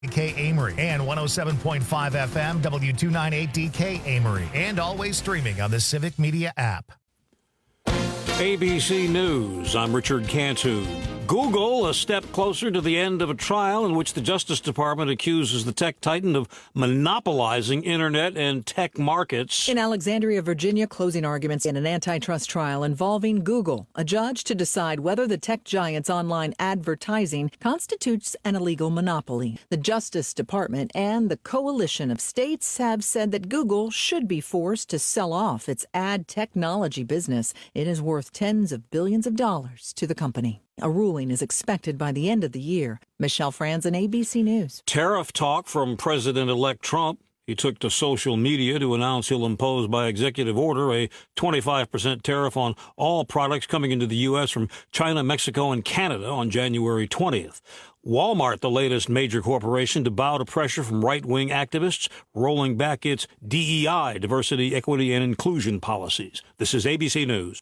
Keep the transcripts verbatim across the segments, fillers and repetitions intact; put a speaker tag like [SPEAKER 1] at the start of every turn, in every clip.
[SPEAKER 1] K Amory and one oh seven point five F M W two ninety-eight D K Amory, and always streaming on the Civic Media app.
[SPEAKER 2] A B C News, I'm Richard Cantu. Google, a step closer to the end of a trial in which the Justice Department accuses the tech titan of monopolizing internet and tech markets.
[SPEAKER 3] In Alexandria, Virginia, closing arguments in an antitrust trial involving Google, a judge to decide whether the tech giant's online advertising constitutes an illegal monopoly. The Justice Department and the coalition of states have said that Google should be forced to sell off its ad technology business. It is worth tens of billions of dollars to the company. A ruling is expected by the end of the year. Michelle Franzen, A B C News.
[SPEAKER 2] Tariff talk from President-elect Trump. He took to social media to announce he'll impose by executive order a twenty-five percent tariff on all products coming into the U S from China, Mexico, and Canada on January twentieth. Walmart, the latest major corporation to bow to pressure from right-wing activists, rolling back its D E I, diversity, equity, and inclusion policies. This is A B C News.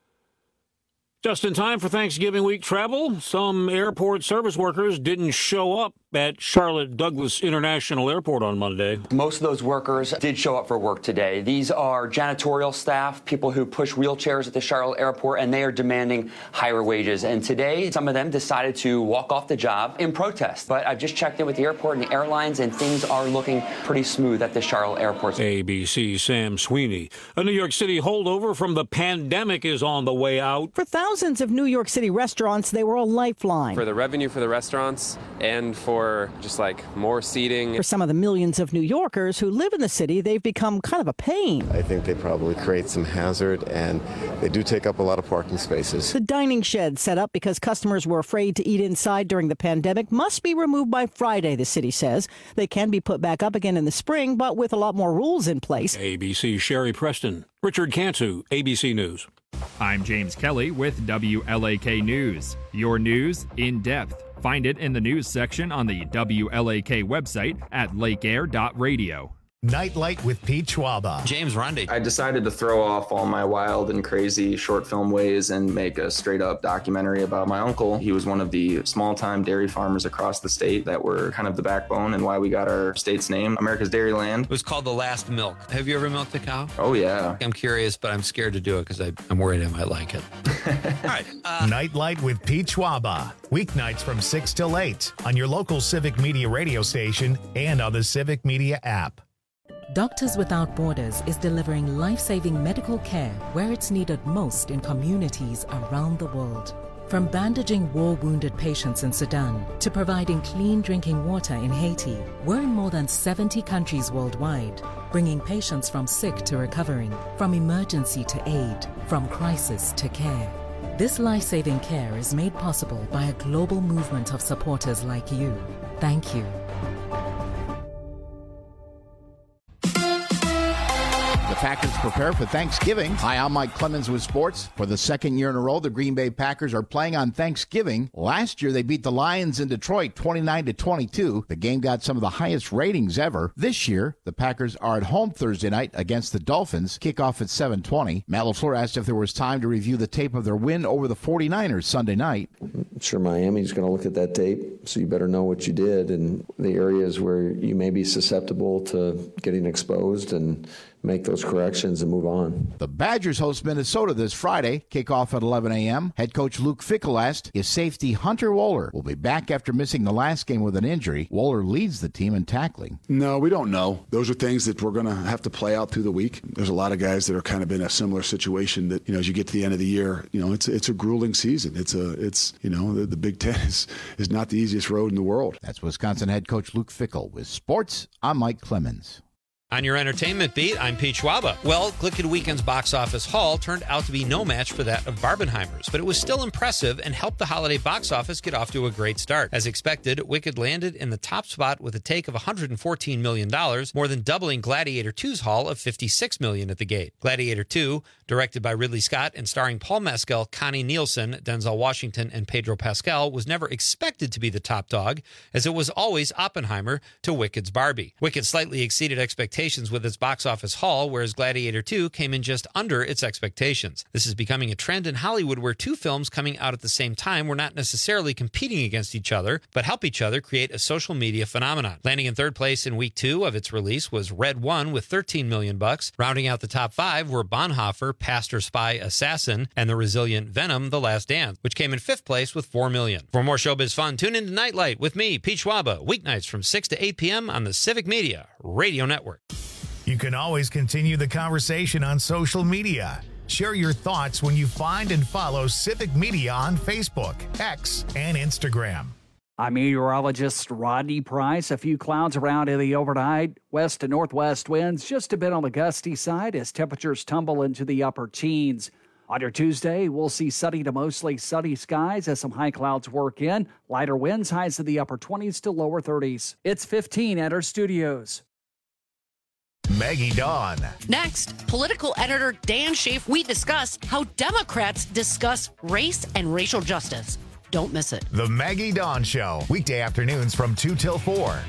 [SPEAKER 2] Just in time for Thanksgiving week travel, some airport service workers didn't show up at Charlotte Douglas International Airport on Monday.
[SPEAKER 4] Most of those workers did show up for work today. These are janitorial staff, people who push wheelchairs at the Charlotte Airport, and they are demanding higher wages. And today, some of them decided to walk off the job in protest. But I've just checked in with the airport and the airlines, and things are looking pretty smooth at the Charlotte Airport.
[SPEAKER 2] A B C's Sam Sweeney. A New York City holdover from the pandemic is on the way out.
[SPEAKER 5] For thousands of New York City restaurants, they were a lifeline.
[SPEAKER 6] For the revenue for the restaurants and for just like more seating.
[SPEAKER 5] For some of the millions of New Yorkers who live in the city, they've become kind of a pain.
[SPEAKER 7] I think they probably create some hazard, and they do take up a lot of parking spaces.
[SPEAKER 5] The dining shed set up because customers were afraid to eat inside during the pandemic must be removed by Friday, the city says. They can be put back up again in the spring, but with a lot more rules in place.
[SPEAKER 2] A B C's Sherry Preston. Richard Cantu, A B C News.
[SPEAKER 8] I'm James Kelly with W L A K News. Your news in depth. Find it in the news section on the W L A K website at lake air dot radio.
[SPEAKER 1] Nightlight with Pete Schwaba.
[SPEAKER 9] James Rundy.
[SPEAKER 10] I decided to throw off all my wild and crazy short film ways and make a straight up documentary about my uncle. He was one of the small time dairy farmers across the state that were kind of the backbone and why we got our state's name, America's Dairyland.
[SPEAKER 9] It was called The Last Milk. Have you ever milked a cow?
[SPEAKER 10] Oh, yeah.
[SPEAKER 9] I'm curious, but I'm scared to do it because I'm worried I might like it. All right.
[SPEAKER 1] Uh, Nightlight with Pete Schwaba. Weeknights from six till eight on your local Civic Media radio station and on the Civic Media app.
[SPEAKER 11] Doctors Without Borders is delivering life-saving medical care where it's needed most in communities around the world. From bandaging war-wounded patients in Sudan to providing clean drinking water in Haiti, we're in more than seventy countries worldwide, bringing patients from sick to recovering, from emergency to aid, from crisis to care. This life-saving care is made possible by a global movement of supporters like you. Thank you.
[SPEAKER 12] The Packers prepare for Thanksgiving. Hi, I'm Mike Clemens with sports. For the second year in a row, the Green Bay Packers are playing on Thanksgiving. Last year, they beat the Lions in Detroit twenty-nine to twenty-two. The game got some of the highest ratings ever. This year, the Packers are at home Thursday night against the Dolphins. Kickoff at seven twenty. Matt LaFleur asked if there was time to review the tape of their win over the forty-niners Sunday night.
[SPEAKER 13] I'm sure Miami's going to look at that tape, so you better know what you did and the areas where you may be susceptible to getting exposed and make those corrections and move on.
[SPEAKER 12] The Badgers host Minnesota this Friday. Kickoff at eleven a.m. Head coach Luke Fickell asked if safety Hunter Wohler will be back after missing the last game with an injury. Wohler leads the team in tackling.
[SPEAKER 14] No, we don't know. Those are things that we're going to have to play out through the week. There's a lot of guys that are kind of in a similar situation that, you know, as you get to the end of the year, you know, it's it's a grueling season. It's a it's you know the, the Big Ten is is not the easiest road in the world.
[SPEAKER 12] That's Wisconsin head coach Luke Fickell. With sports, I'm Mike Clemens.
[SPEAKER 9] On your entertainment beat, I'm Pete Schwaba. Well, Glicked Weekend's box office haul turned out to be no match for that of Barbenheimer's, but it was still impressive and helped the holiday box office get off to a great start. As expected, Wicked landed in the top spot with a take of one hundred fourteen million dollars, more than doubling Gladiator two's haul of fifty-six million dollars at the gate. Gladiator two, directed by Ridley Scott and starring Paul Mescal, Connie Nielsen, Denzel Washington, and Pedro Pascal, was never expected to be the top dog, as it was always Oppenheimer to Wicked's Barbie. Wicked slightly exceeded expectations expectations with its box office haul, whereas Gladiator two came in just under its expectations. This is becoming a trend in Hollywood where two films coming out at the same time were not necessarily competing against each other, but help each other create a social media phenomenon. Landing in third place in week two of its release was Red One with thirteen million bucks. Rounding out the top five were Bonhoeffer, Pastor, Spy, Assassin, and the resilient Venom, The Last Dance, which came in fifth place with four million. For more showbiz fun, tune in to Nightlight with me, Pete Schwaba, weeknights from six to eight p.m. on the Civic Media Radio Network.
[SPEAKER 1] You can always continue the conversation on social media. Share your thoughts when you find and follow Civic Media on Facebook, X, and Instagram.
[SPEAKER 15] I'm meteorologist Rodney Price. A few clouds around in the overnight. West to northwest winds just a bit on the gusty side as temperatures tumble into the upper teens. On your Tuesday, we'll see sunny to mostly sunny skies as some high clouds work in. Lighter winds, highs in the upper twenties to lower thirties. It's fifteen at our studios.
[SPEAKER 1] Maggie Dawn.
[SPEAKER 16] Next, political editor Dan Schaaf. We discuss how Democrats discuss race and racial justice. Don't miss it.
[SPEAKER 1] The Maggie Dawn Show, weekday afternoons from two till four.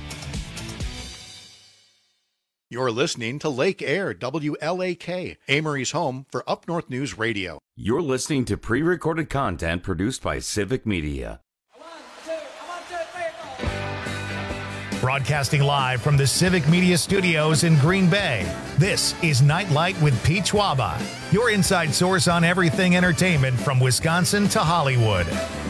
[SPEAKER 12] You're listening to Lake Air, W L A K, Amory's home for Up North News Radio.
[SPEAKER 17] You're listening to pre-recorded content produced by Civic Media.
[SPEAKER 1] Broadcasting live from the Civic Media Studios in Green Bay, this is Nightlight with Pete Schwaba, your inside source on everything entertainment from Wisconsin to Hollywood.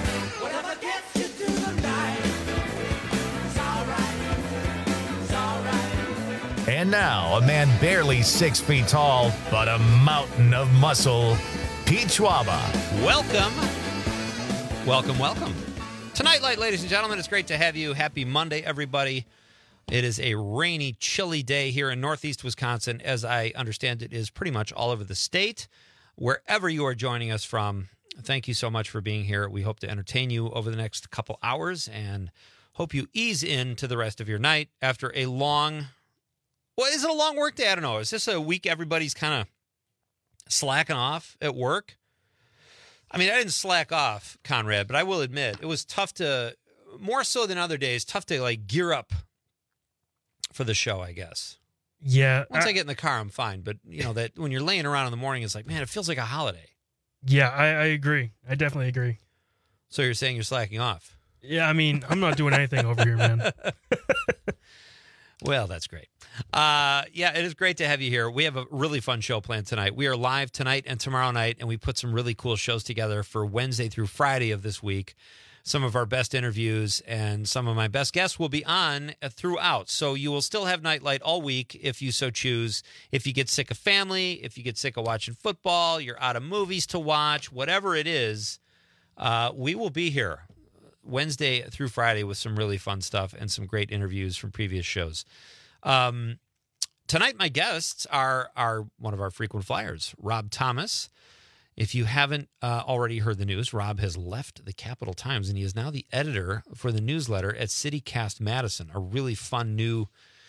[SPEAKER 1] And now, a man barely six feet tall, but a mountain of muscle, Pete Schwaba.
[SPEAKER 9] Welcome. Welcome, welcome. Tonight, Light, ladies and gentlemen, it's great to have you. Happy Monday, everybody. It is a rainy, chilly day here in northeast Wisconsin. As I understand, it is pretty much all over the state. Wherever you are joining us from, thank you so much for being here. We hope to entertain you over the next couple hours and hope you ease into the rest of your night after a long, well, is it a long work day? I don't know. Is this a week everybody's kind of slacking off at work? I mean, I didn't slack off, Conrad, but I will admit it was tough to, more so than other days, tough to like gear up for the show, I guess.
[SPEAKER 18] Yeah.
[SPEAKER 9] Once I, I get in the car, I'm fine. But, you know, that when you're laying around in the morning, it's like, man, it feels like a holiday.
[SPEAKER 18] Yeah, I, I agree. I definitely agree.
[SPEAKER 9] So you're saying you're slacking off?
[SPEAKER 18] Yeah, I mean, I'm not doing anything over here, man.
[SPEAKER 9] Well, that's great. Uh, yeah, it is great to have you here. We have a really fun show planned tonight. We are live tonight and tomorrow night, and we put some really cool shows together for Wednesday through Friday of this week. Some of our best interviews and some of my best guests will be on throughout. So you will still have Nightlight all week if you so choose. If you get sick of family, if you get sick of watching football, you're out of movies to watch, whatever it is, uh, we will be here Wednesday through Friday with some really fun stuff and some great interviews from previous shows. Um, tonight, my guests are, are one of our frequent flyers, Rob Thomas. If you haven't uh, already heard the news, Rob has left the Capital Times, and he is now the editor for the newsletter at CityCast Madison, a really fun new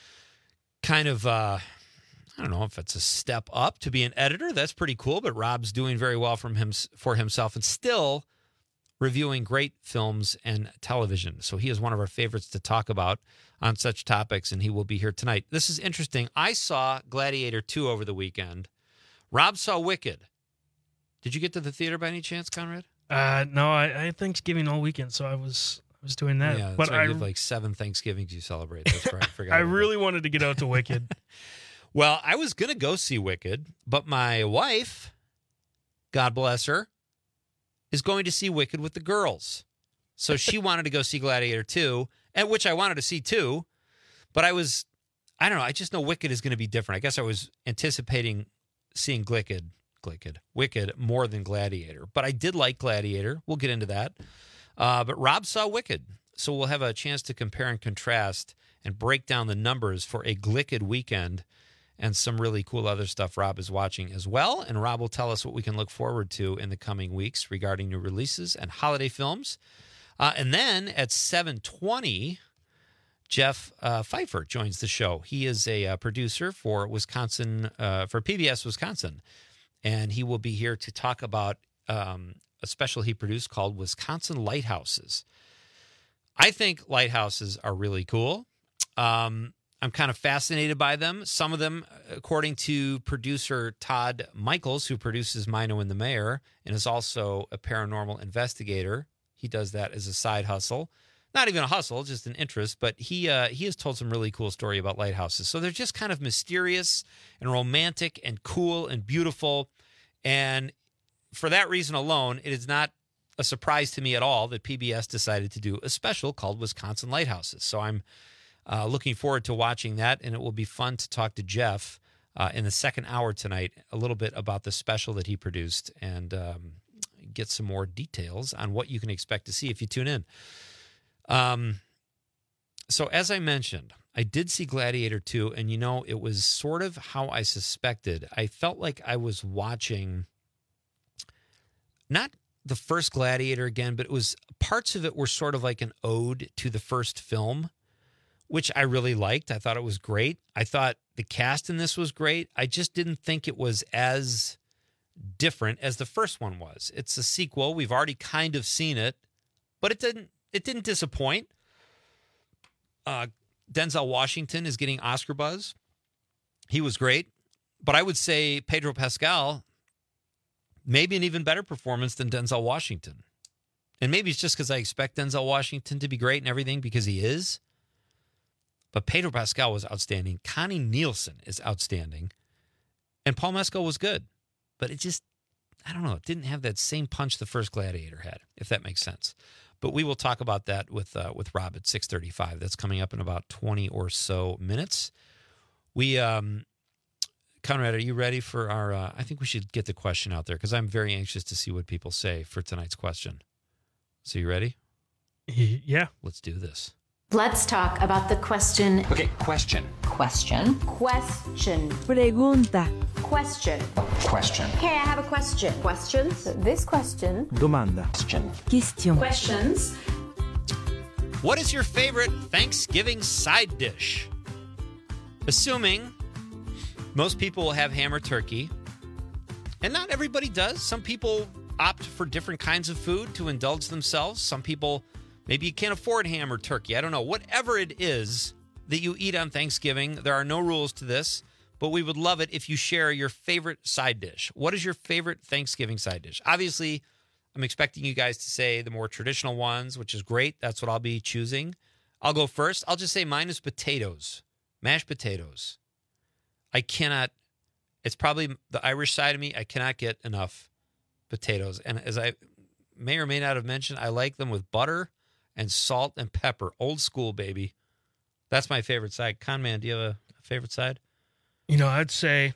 [SPEAKER 9] kind of, uh, I don't know if it's a step up to be an editor. That's pretty cool, but Rob's doing very well from him, for himself and still reviewing great films and television. So he is one of our favorites to talk about on such topics, and he will be here tonight. This is interesting. I saw Gladiator two over the weekend. Rob saw Wicked. Did you get to the theater by any chance, Conrad?
[SPEAKER 18] Uh, no, I, I had Thanksgiving all weekend, so I was I was doing that.
[SPEAKER 9] Yeah, that's
[SPEAKER 18] but
[SPEAKER 9] right.
[SPEAKER 18] I
[SPEAKER 9] You have like seven Thanksgivings you celebrate. That's right. I forgot.
[SPEAKER 18] I really wanted to get out to Wicked.
[SPEAKER 9] Well, I was going to go see Wicked, but my wife, God bless her, is going to see Wicked with the girls. So she wanted to go see Gladiator two, and which I wanted to see too, but I was, I don't know, I just know Wicked is going to be different. I guess I was anticipating seeing Glicked, Glicked, Wicked more than Gladiator, but I did like Gladiator. We'll get into that. Uh, but Rob saw Wicked, so we'll have a chance to compare and contrast and break down the numbers for a Glicked weekend and some really cool other stuff Rob is watching as well. And Rob will tell us what we can look forward to in the coming weeks regarding new releases and holiday films. Uh, and then at seven twenty, Jeff uh, Pfeiffer joins the show. He is a uh, producer for Wisconsin, uh, for P B S Wisconsin, and he will be here to talk about um, a special he produced called Wisconsin Lighthouses. I think lighthouses are really cool. Um, I'm kind of fascinated by them. Some of them, according to producer Todd Michaels, who produces Mino and the Mayor and is also a paranormal investigator. He does that as a side hustle. Not even a hustle, just an interest. But he uh, he has told some really cool story about lighthouses. So they're just kind of mysterious and romantic and cool and beautiful. And for that reason alone, it is not a surprise to me at all that P B S decided to do a special called Wisconsin Lighthouses. So I'm Uh, looking forward to watching that, and it will be fun to talk to Jeff uh, in the second hour tonight a little bit about the special that he produced and um, get some more details on what you can expect to see if you tune in. Um, so as I mentioned, I did see Gladiator two, and you know, it was sort of how I suspected. I felt like I was watching not the first Gladiator again, but it was parts of it were sort of like an ode to the first film, which I really liked. I thought it was great. I thought the cast in this was great. I just didn't think it was as different as the first one was. It's a sequel. We've already kind of seen it, but it didn't it didn't disappoint. Uh, Denzel Washington is getting Oscar buzz. He was great. But I would say Pedro Pascal, maybe an even better performance than Denzel Washington. And maybe it's just because I expect Denzel Washington to be great and everything, because he is. But Pedro Pascal was outstanding. Connie Nielsen is outstanding. And Paul Mescal was good. But it just, I don't know, it didn't have that same punch the first Gladiator had, if that makes sense. But we will talk about that with uh, with Rob at six thirty-five. That's coming up in about twenty or so minutes. We, um, Conrad, are you ready for our, uh, I think we should get the question out there, because I'm very anxious to see what people say for tonight's question. So you ready?
[SPEAKER 18] Yeah.
[SPEAKER 9] Let's do this.
[SPEAKER 19] Let's talk about the question.
[SPEAKER 20] Okay, question.
[SPEAKER 19] Question. Question.
[SPEAKER 21] Pregunta.
[SPEAKER 19] Question.
[SPEAKER 20] Question.
[SPEAKER 19] Hey, I have a question. Questions? This question.
[SPEAKER 21] Domanda.
[SPEAKER 20] Question.
[SPEAKER 21] Question.
[SPEAKER 19] Questions.
[SPEAKER 9] What is your favorite Thanksgiving side dish? Assuming most people will have ham or turkey, and not everybody does. Some people opt for different kinds of food to indulge themselves. Some people, maybe you can't afford ham or turkey. I don't know. Whatever it is that you eat on Thanksgiving, there are no rules to this, but we would love it if you share your favorite side dish. What is your favorite Thanksgiving side dish? Obviously, I'm expecting you guys to say the more traditional ones, which is great. That's what I'll be choosing. I'll go first. I'll just say mine is potatoes, mashed potatoes. I cannot, it's probably the Irish side of me. I cannot get enough potatoes. And as I may or may not have mentioned, I like them with butter and salt and pepper. Old school, baby. That's my favorite side. Conman, do you have a favorite side?
[SPEAKER 18] You know, I'd say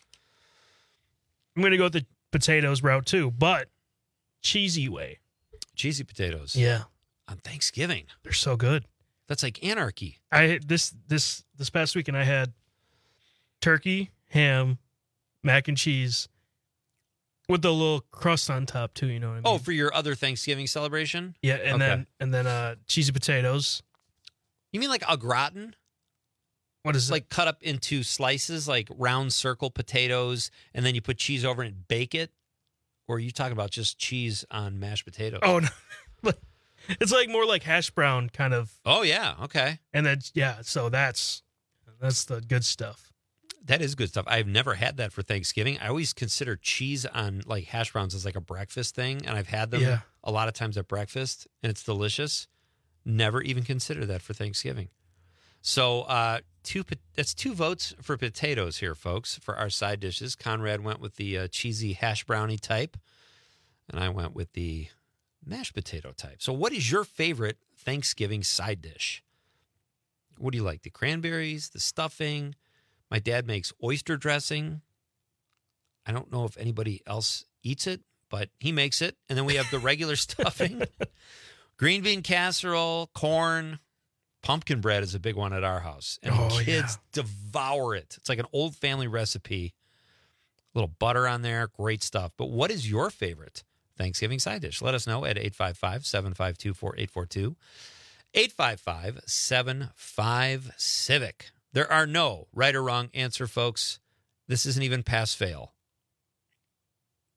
[SPEAKER 18] I'm going to go with the potatoes route too, but cheesy way.
[SPEAKER 9] Cheesy potatoes.
[SPEAKER 18] Yeah.
[SPEAKER 9] On Thanksgiving.
[SPEAKER 18] They're so good.
[SPEAKER 9] That's like anarchy.
[SPEAKER 18] I this this this past weekend I had turkey, ham, mac and cheese with the little crust on top too, you know what I mean?
[SPEAKER 9] Oh, for your other Thanksgiving celebration?
[SPEAKER 18] Yeah, and
[SPEAKER 9] Okay.
[SPEAKER 18] then and then uh cheesy potatoes.
[SPEAKER 9] You mean like au gratin?
[SPEAKER 18] What is
[SPEAKER 9] it? Like cut up into slices, like round circle potatoes, and then you put cheese over it and bake it? Or are you talking about just cheese on mashed potatoes?
[SPEAKER 18] Oh, no. It's like more like hash brown kind of.
[SPEAKER 9] Oh, yeah. Okay.
[SPEAKER 18] And then, yeah, so that's that's the good stuff.
[SPEAKER 9] That is good stuff. I've never had that for Thanksgiving. I always consider cheese on like hash browns as like a breakfast thing, and I've had them
[SPEAKER 18] Yeah.
[SPEAKER 9] a lot of times at breakfast, and it's delicious. Never even considered that for Thanksgiving. So uh, two po- that's two votes for potatoes here, folks, for our side dishes. Conrad went with the uh, cheesy hash brownie type, and I went with the mashed potato type. So what is your favorite Thanksgiving side dish? What do you like? The cranberries, the stuffing? My dad makes oyster dressing. I don't know if anybody else eats it, but he makes it. And then we have the regular stuffing. Green bean casserole, corn, pumpkin bread is a big one at our house. And
[SPEAKER 18] Oh,
[SPEAKER 9] the kids
[SPEAKER 18] yeah.
[SPEAKER 9] devour it. It's like an old family recipe. A little butter on there. Great stuff. But what is your favorite Thanksgiving side dish? Let us know at eight five five, seven five two, four eight four two. eight five five, seven five, CIVIC. There are no right or wrong answer, folks. This isn't even pass fail.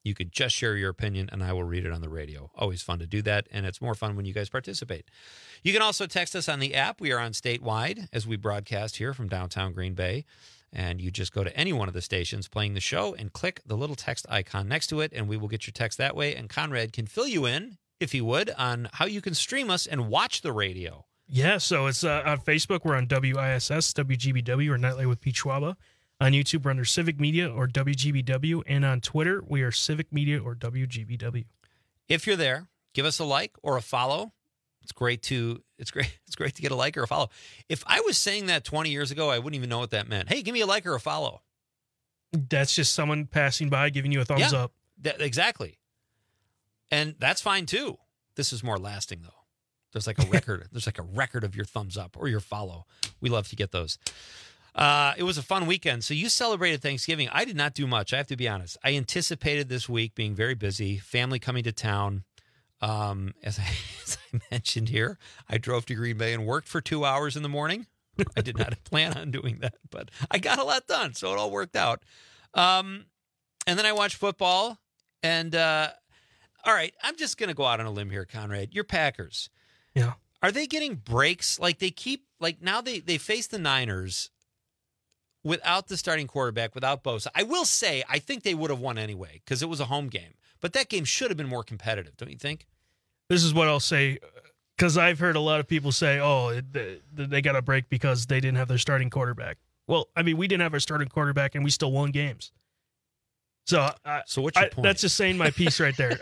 [SPEAKER 9] You could just share your opinion, and I will read it on the radio. Always fun to do that, and it's more fun when you guys participate. You can also text us on the app. We are on statewide as we broadcast here from downtown Green Bay. And you just go to any one of the stations playing the show and click the little text icon next to it, and we will get your text that way. And Conrad can fill you in, if he would, on how you can stream us and watch the radio.
[SPEAKER 18] Yeah, so it's uh, on Facebook. We're on W I S S, W G B W, or Nightlight with Pete Schwaba. On YouTube, we're under Civic Media or W G B W. And on Twitter, we are Civic Media or W G B W.
[SPEAKER 9] If you're there, give us a like or a follow. It's great to it's great it's great to get a like or a follow. If I was saying that twenty years ago, I wouldn't even know what that meant. Hey, give me a like or a follow.
[SPEAKER 18] That's just someone passing by giving you a thumbs
[SPEAKER 9] yeah,
[SPEAKER 18] up.
[SPEAKER 9] That, exactly. And that's fine too. This is more lasting though. There's like a record. There's like a record of your thumbs up or your follow. We love to get those. Uh, it was a fun weekend. So you celebrated Thanksgiving. I did not do much. I have to be honest. I anticipated this week being very busy, family coming to town. Um, as I, as I mentioned here, I drove to Green Bay and worked for two hours in the morning. I did not plan on doing that, but I got a lot done, so it all worked out. Um, and then I watched football. And uh, all right, I'm just going to go out on a limb here, Conrad. Your Packers.
[SPEAKER 18] Yeah.
[SPEAKER 9] Are they getting breaks? Like they keep, like now they, they face the Niners without the starting quarterback, without Bosa. I will say, I think they would have won anyway because it was a home game. But that game should have been more competitive, don't you think?
[SPEAKER 18] This is what I'll say, because I've heard a lot of people say, oh, they, they got a break because they didn't have their starting quarterback. Well, I mean, we didn't have our starting quarterback, and we still won games. So, I,
[SPEAKER 9] so what's your
[SPEAKER 18] I,
[SPEAKER 9] point?
[SPEAKER 18] That's just saying my piece right there.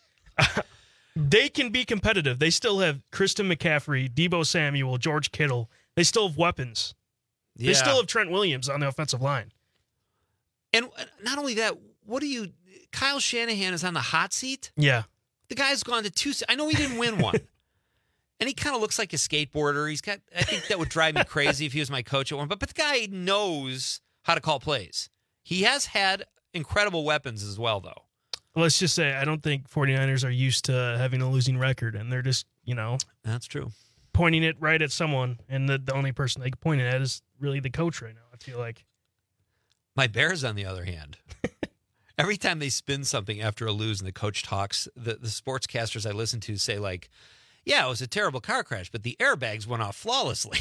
[SPEAKER 18] They can be competitive. They still have Christian McCaffrey, Deebo Samuel, George Kittle. They still have weapons.
[SPEAKER 9] Yeah.
[SPEAKER 18] They still have Trent Williams on the offensive line.
[SPEAKER 9] And not only that, what do you... Kyle Shanahan is on the hot seat.
[SPEAKER 18] Yeah.
[SPEAKER 9] The guy's gone to two... I know he didn't win one. And he kind of looks like a skateboarder. He's got... I think that would drive me crazy if he was my coach at one. But, but the guy knows how to call plays. He has had incredible weapons as well, though.
[SPEAKER 18] Let's just say I don't think 49ers are used to having a losing record, and they're just, you know...
[SPEAKER 9] That's true.
[SPEAKER 18] Pointing it right at someone, and the, the only person they can point it at is really the coach right now, I feel like.
[SPEAKER 9] My Bears, on the other hand... Every time they spin something after a lose and the coach talks, the, the sportscasters I listen to say, like, yeah, it was a terrible car crash, but the airbags went off flawlessly.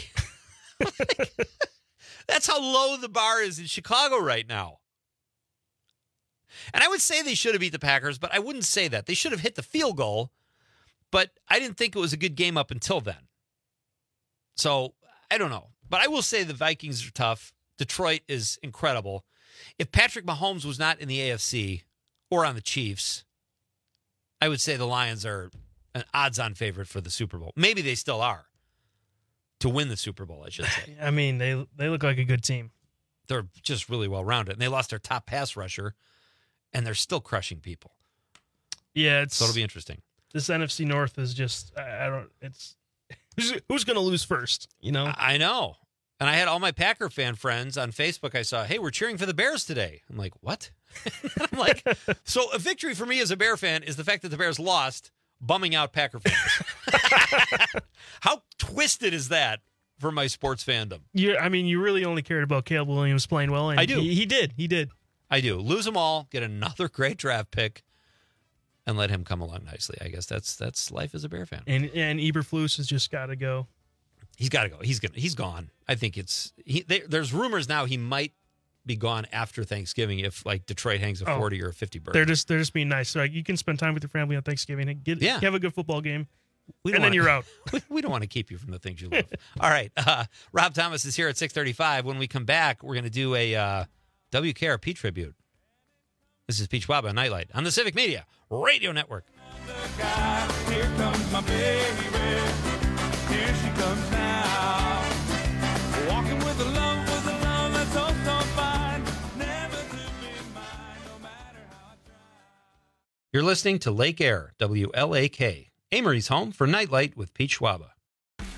[SPEAKER 9] That's how low the bar is in Chicago right now. And I would say they should have beat the Packers, but I wouldn't say that. They should have hit the field goal, but I didn't think it was a good game up until then. So, I don't know. But I will say the Vikings are tough. Detroit is incredible. If Patrick Mahomes was not in the A F C or on the Chiefs, I would say the Lions are an odds-on favorite for the Super Bowl. Maybe they still are to win the Super Bowl, I should say.
[SPEAKER 18] I mean, they they look like a good team.
[SPEAKER 9] They're just really well-rounded. And they lost their top pass rusher, and they're still crushing people.
[SPEAKER 18] Yeah, it's
[SPEAKER 9] so it'll be interesting.
[SPEAKER 18] This N F C North is just, I, I don't, it's, who's, who's going to lose first, you know?
[SPEAKER 9] I, I know. And I had all my Packer fan friends on Facebook. I saw, hey, we're cheering for the Bears today. I'm like, what? I'm like, so a victory for me as a Bear fan is the fact that the Bears lost, bumming out Packer fans. How twisted is that for my sports fandom?
[SPEAKER 18] You, I mean, you really only cared about Caleb Williams playing well. And
[SPEAKER 9] I do.
[SPEAKER 18] He, he did. He did.
[SPEAKER 9] I do. Lose them all, get another great draft pick, and let him come along nicely. I guess that's that's life as a Bear fan.
[SPEAKER 18] And and Eberflus has just got to go.
[SPEAKER 9] He's got to go. He's gonna. He's gone. I think it's. He, they, there's rumors now he might be gone after Thanksgiving if like Detroit hangs a
[SPEAKER 18] oh,
[SPEAKER 9] forty or a fifty bird.
[SPEAKER 18] They're just they're just being nice. So like, you can spend time with your family on Thanksgiving and get
[SPEAKER 9] yeah.
[SPEAKER 18] have a good football game,
[SPEAKER 9] we
[SPEAKER 18] and
[SPEAKER 9] wanna,
[SPEAKER 18] then you're out.
[SPEAKER 9] We, we don't want to keep you from the things you love. All right, uh, Rob Thomas is here at six thirty-five. When we come back, we're going to do a uh, W K R P tribute. This is Pete Schwaba, Nightlight on the Civic Media Radio Network.
[SPEAKER 20] Here comes my baby. Here she comes now. Walking with a love, with a love that's so, so fine. Never to be mine, no matter how I try.
[SPEAKER 9] You're listening to Lake Air, W L A K, Amory's home for Nightlight with Pete Schwaba.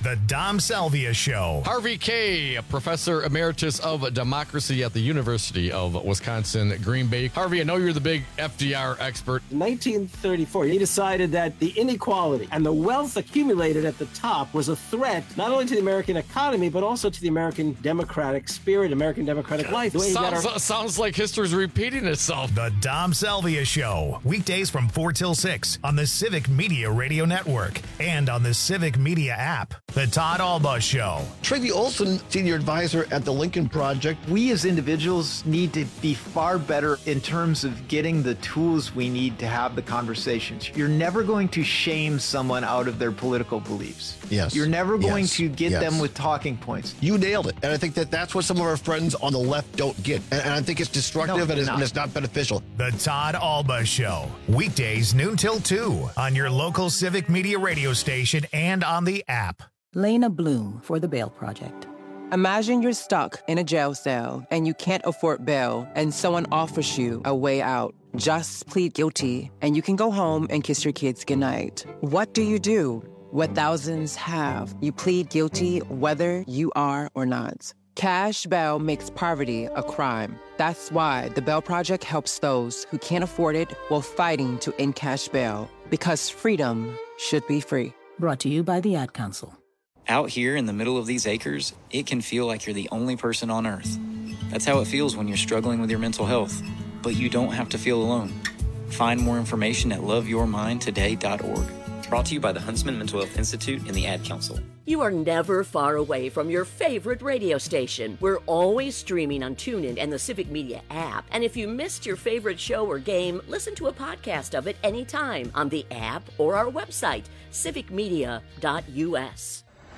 [SPEAKER 1] The Dom Salvia Show.
[SPEAKER 21] Harvey Kaye, Professor Emeritus of Democracy at the University of Wisconsin, Green Bay. Harvey, I know you're the big F D R expert.
[SPEAKER 22] In nineteen thirty-four, he decided that the inequality and the wealth accumulated at the top was a threat not only to the American economy, but also to the American democratic spirit, American democratic life. The way he got
[SPEAKER 21] Sounds,
[SPEAKER 22] our-
[SPEAKER 21] sounds like history's repeating itself.
[SPEAKER 1] The Dom Salvia Show. Weekdays from four till six on the Civic Media Radio Network and on the Civic Media app. The Todd Alba Show.
[SPEAKER 23] Tracy Olson, Senior Advisor at the Lincoln Project.
[SPEAKER 24] We as individuals need to be far better in terms of getting the tools we need to have the conversations. You're never going to shame someone out of their political beliefs.
[SPEAKER 23] Yes.
[SPEAKER 24] You're never going
[SPEAKER 23] Yes.
[SPEAKER 24] to get
[SPEAKER 23] Yes.
[SPEAKER 24] them with talking points.
[SPEAKER 23] You nailed it. And I think that that's what some of our friends on the left don't get. And, and I think it's destructive
[SPEAKER 24] No,
[SPEAKER 23] and, it's,
[SPEAKER 24] not.
[SPEAKER 23] and it's not beneficial.
[SPEAKER 1] The Todd Alba Show. Weekdays noon till two on your local Civic Media radio station and on the app.
[SPEAKER 25] Lena Bloom for the Bail Project.
[SPEAKER 26] Imagine you're stuck in a jail cell and you can't afford bail and someone offers you a way out. Just plead guilty and you can go home and kiss your kids goodnight. What do you do? What thousands have. You plead guilty whether you are or not. Cash bail makes poverty a crime. That's why the Bail Project helps those who can't afford it while fighting to end cash bail. Because freedom should be free.
[SPEAKER 25] Brought to you by the Ad Council.
[SPEAKER 27] Out here in the middle of these acres, it can feel like you're the only person on Earth. That's how it feels when you're struggling with your mental health. But you don't have to feel alone. Find more information at love your mind today dot org. Brought to you by the Huntsman Mental Health Institute and the Ad Council.
[SPEAKER 28] You are never far away from your favorite radio station. We're always streaming on TuneIn and the Civic Media app. And if you missed your favorite show or game, listen to a podcast of it anytime on the app or our website, civic media dot u s.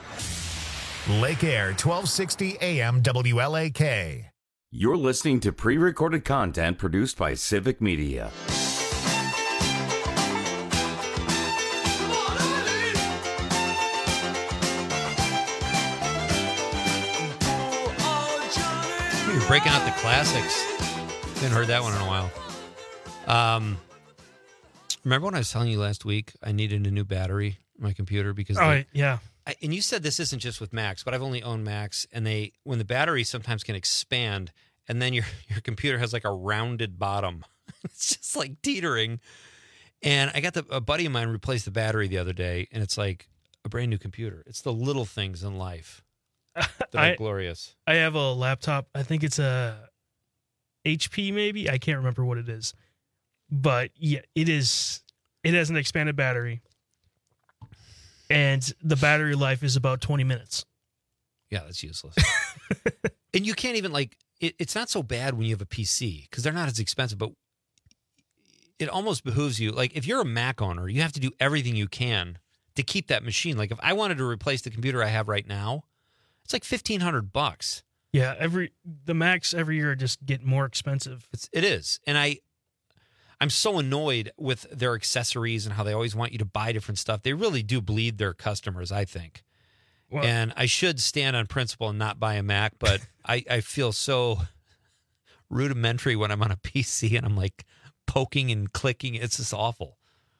[SPEAKER 1] Lake Air, twelve sixty A M W L A K.
[SPEAKER 17] You're listening to pre-recorded content produced by Civic Media.
[SPEAKER 9] We're breaking out the classics. Haven't heard that one in a while. Um, remember when I was telling you last week I needed a new battery in my computer because
[SPEAKER 18] Oh,
[SPEAKER 9] they,
[SPEAKER 18] yeah.
[SPEAKER 9] I, and you said this isn't just with Macs, but I've only owned Macs, and they when the battery sometimes can expand, and then your your computer has like a rounded bottom. It's just like teetering. And I got the, a buddy of mine replaced the battery the other day, and it's like a brand new computer. It's the little things in life that
[SPEAKER 18] I-
[SPEAKER 9] are glorious.
[SPEAKER 18] I have a laptop. I think it's a H P maybe. I can't remember what it is. But yeah, it is. It has an expanded battery. And the battery life is about twenty minutes.
[SPEAKER 9] Yeah, that's useless. And you can't even like it, it's not so bad when you have a P C because they're not as expensive, but it almost behooves you. Like if you're a Mac owner, you have to do everything you can to keep that machine. Like if I wanted to replace the computer I have right now, it's like fifteen hundred bucks.
[SPEAKER 18] Yeah, every the Macs every year just get more expensive.
[SPEAKER 9] It's it is. And I I'm so annoyed with their accessories and how they always want you to buy different stuff. They really do bleed their customers, I think.
[SPEAKER 18] Well,
[SPEAKER 9] and I should stand on principle and not buy a Mac, but I, I feel so rudimentary when I'm on a P C and I'm like poking and clicking. It's just awful.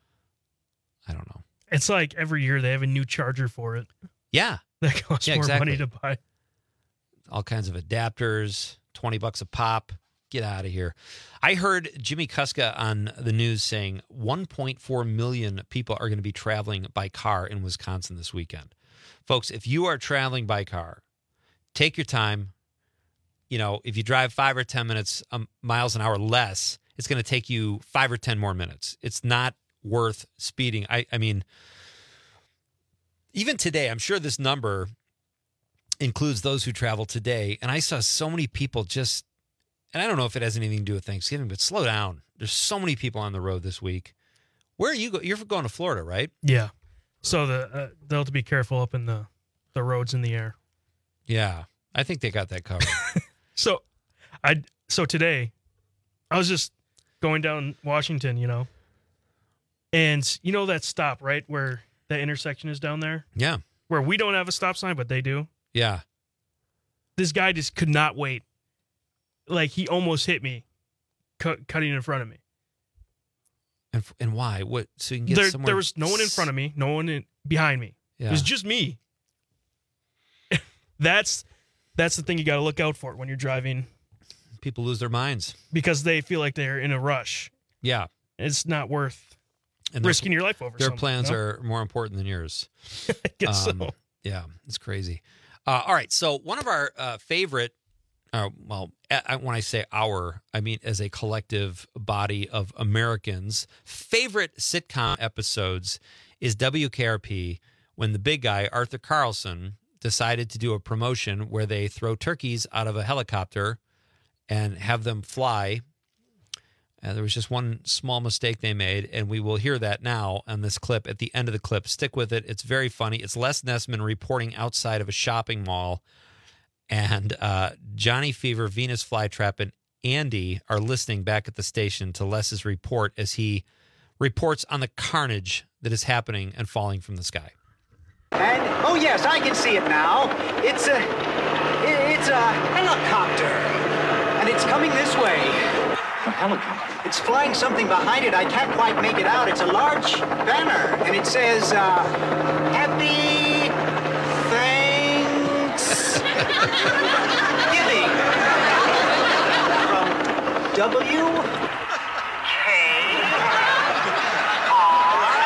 [SPEAKER 9] I don't know.
[SPEAKER 18] It's like every year they have a new charger for it.
[SPEAKER 9] Yeah.
[SPEAKER 18] That costs
[SPEAKER 9] Yeah,
[SPEAKER 18] more
[SPEAKER 9] exactly.
[SPEAKER 18] money to buy.
[SPEAKER 9] All kinds of adapters, twenty bucks a pop. Get out of here. I heard Jimmy Kuska on the news saying one point four million people are going to be traveling by car in Wisconsin this weekend. Folks, if you are traveling by car, take your time. You know, if you drive five or ten minutes um, miles an hour less, it's going to take you five or ten more minutes. It's not worth speeding. I, I mean, even today, I'm sure this number includes those who travel today. And I saw so many people just, and I don't know if it has anything to do with Thanksgiving, but slow down. There's so many people on the road this week. Where are you go? You're going to Florida, right?
[SPEAKER 18] Yeah. So the uh, they'll have to be careful up in the, the roads in the air.
[SPEAKER 9] Yeah. I think they got that covered.
[SPEAKER 18] So I so today I was just going down Washington, you know. And you know that stop, right? Where that intersection is down there?
[SPEAKER 9] Yeah.
[SPEAKER 18] Where we don't have a stop sign, but they do.
[SPEAKER 9] Yeah.
[SPEAKER 18] This guy just could not wait. Like he almost hit me cu- cutting in front of me.
[SPEAKER 9] And and why? What? So you can get
[SPEAKER 18] There,
[SPEAKER 9] somewhere.
[SPEAKER 18] there was no one in front of me, no one in, behind me.
[SPEAKER 9] Yeah.
[SPEAKER 18] It was just me. That's that's the thing you got to look out for when you're driving.
[SPEAKER 9] People lose their minds
[SPEAKER 18] because they feel like they're in a rush.
[SPEAKER 9] Yeah,
[SPEAKER 18] it's not worth
[SPEAKER 9] and
[SPEAKER 18] risking your life over.
[SPEAKER 9] Their plans
[SPEAKER 18] you know?
[SPEAKER 9] are more important than yours.
[SPEAKER 18] I guess
[SPEAKER 9] um,
[SPEAKER 18] so.
[SPEAKER 9] Yeah, it's crazy. Uh, all right, so one of our uh, favorite, uh, well, uh, when I say our, I mean as a collective body of Americans, favorite sitcom episodes is W K R P when the big guy, Arthur Carlson, decided to do a promotion where they throw turkeys out of a helicopter and have them fly. And there was just one small mistake they made, and we will hear that now on this clip at the end of the clip. Stick with it. It's very funny. It's Les Nessman reporting outside of a shopping mall, and uh, Johnny Fever, Venus Flytrap, and Andy are listening back at the station to Les's report as he reports on the carnage that is happening and falling from the sky.
[SPEAKER 2] And, oh yes, I can see it now. It's a, it's a helicopter, and it's coming this way. A helicopter? It's flying something behind it. I can't quite make it out. It's a large banner, and it says, uh, Happy Thanksgiving from W K R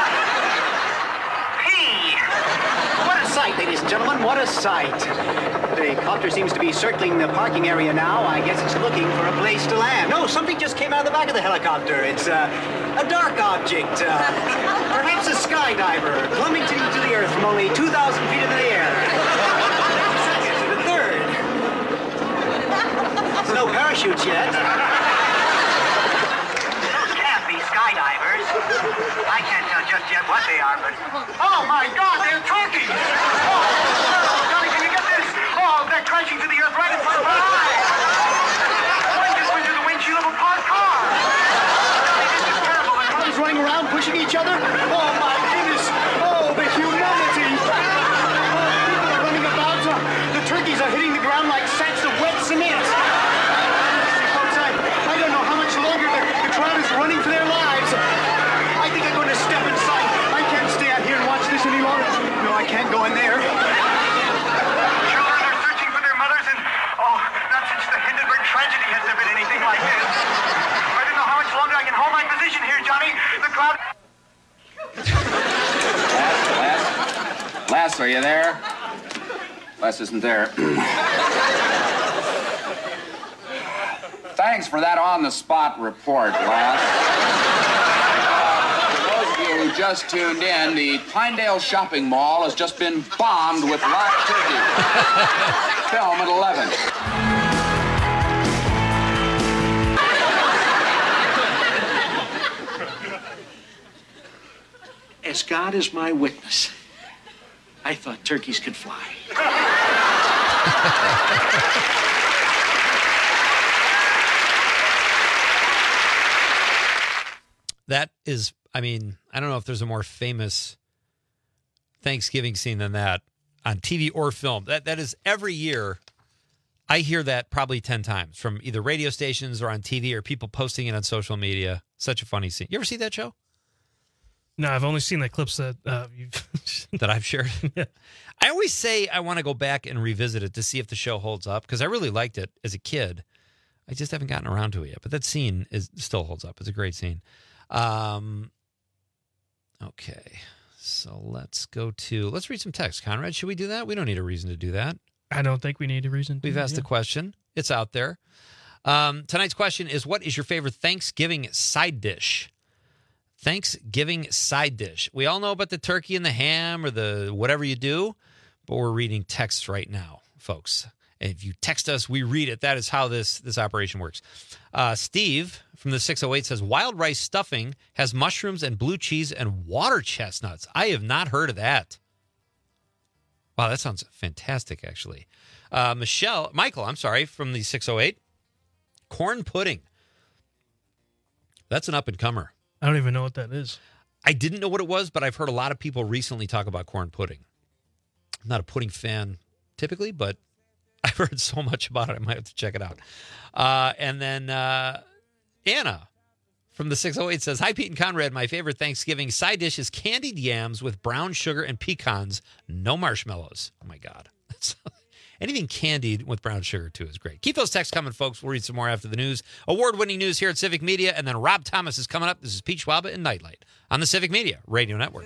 [SPEAKER 2] P. What a sight, ladies and gentlemen, what a sight. The copter seems to be circling the parking area now. I guess it's looking for a place to land. No, something just came out of the back of the helicopter. It's uh, a dark object. Uh, perhaps a skydiver plummeting to the earth from only two thousand feet into the air. Second to the third. There's no parachutes yet. Those can't be skydivers. I can't tell just yet what they are, but... Oh, my God, they're turkeys! Oh, Johnny, can you get this? Oh, they're crashing to the earth right in front of our eyes. One just went through the windshield of a parked car. This is terrible. The cars running around, pushing each other. Oh, my goodness. Oh, the humanity. Oh, people are running about. Uh, the turkeys are hitting the ground like sacks of wet cement. Folks, I, I don't know how much longer the, the crowd is running for their lives. I think I'm going to step inside. I can't stay out here and watch this any longer. No, I can't go in there. Tragedy has there been anything like this. I don't know how much longer I can hold my position here, Johnny. The crowd...
[SPEAKER 3] Les, Les, are you there? Les isn't there. Thanks for that on-the-spot report, Les. For those of you who just tuned in, the Pinedale Shopping Mall has just been bombed with live turkey. Film at eleven.
[SPEAKER 2] As God is my witness, I thought turkeys could fly.
[SPEAKER 9] That is, I mean, I don't know if there's a more famous Thanksgiving scene than that on T V or film. That That is every year. I hear that probably ten times from either radio stations or on T V or people posting it on social media. Such a funny scene. You ever see that show?
[SPEAKER 18] No, I've only seen the clips that uh, you've
[SPEAKER 9] that I've shared. Yeah. I always say I want to go back and revisit it to see if the show holds up because I really liked it as a kid. I just haven't gotten around to it yet. But that scene is still holds up. It's a great scene. Um, okay, so let's go to let's read some text. Conrad, should we do that? We don't need a reason to do that.
[SPEAKER 18] I don't think we need a reason. To
[SPEAKER 9] We've asked
[SPEAKER 18] yeah.
[SPEAKER 9] the question. It's out there. Um, tonight's question is: what is your favorite Thanksgiving side dish? Thanksgiving side dish. We all know about the turkey and the ham or the whatever you do, but we're reading texts right now, folks. And if you text us, we read it. That is how this, this operation works. Uh, Steve from the six oh eight says, wild rice stuffing has mushrooms and blue cheese and water chestnuts. I have not heard of that. Wow, that sounds fantastic, actually. Uh, Michelle, Michael, I'm sorry, from the six oh eight, corn pudding. That's an up-and-comer.
[SPEAKER 18] I don't even know what that is.
[SPEAKER 9] I didn't know what it was, but I've heard a lot of people recently talk about corn pudding. I'm not a pudding fan typically, but I've heard so much about it, I might have to check it out. Uh, and then uh, Anna from the six oh eight says, hi, Pete and Conrad. My favorite Thanksgiving side dish is candied yams with brown sugar and pecans, no marshmallows. Oh, my God. Anything candied with brown sugar, too, is great. Keep those texts coming, folks. We'll read some more after the news. Award-winning news here at Civic Media, and then Rob Thomas is coming up. This is Pete Schwaba and Nightlight on the Civic Media Radio Network.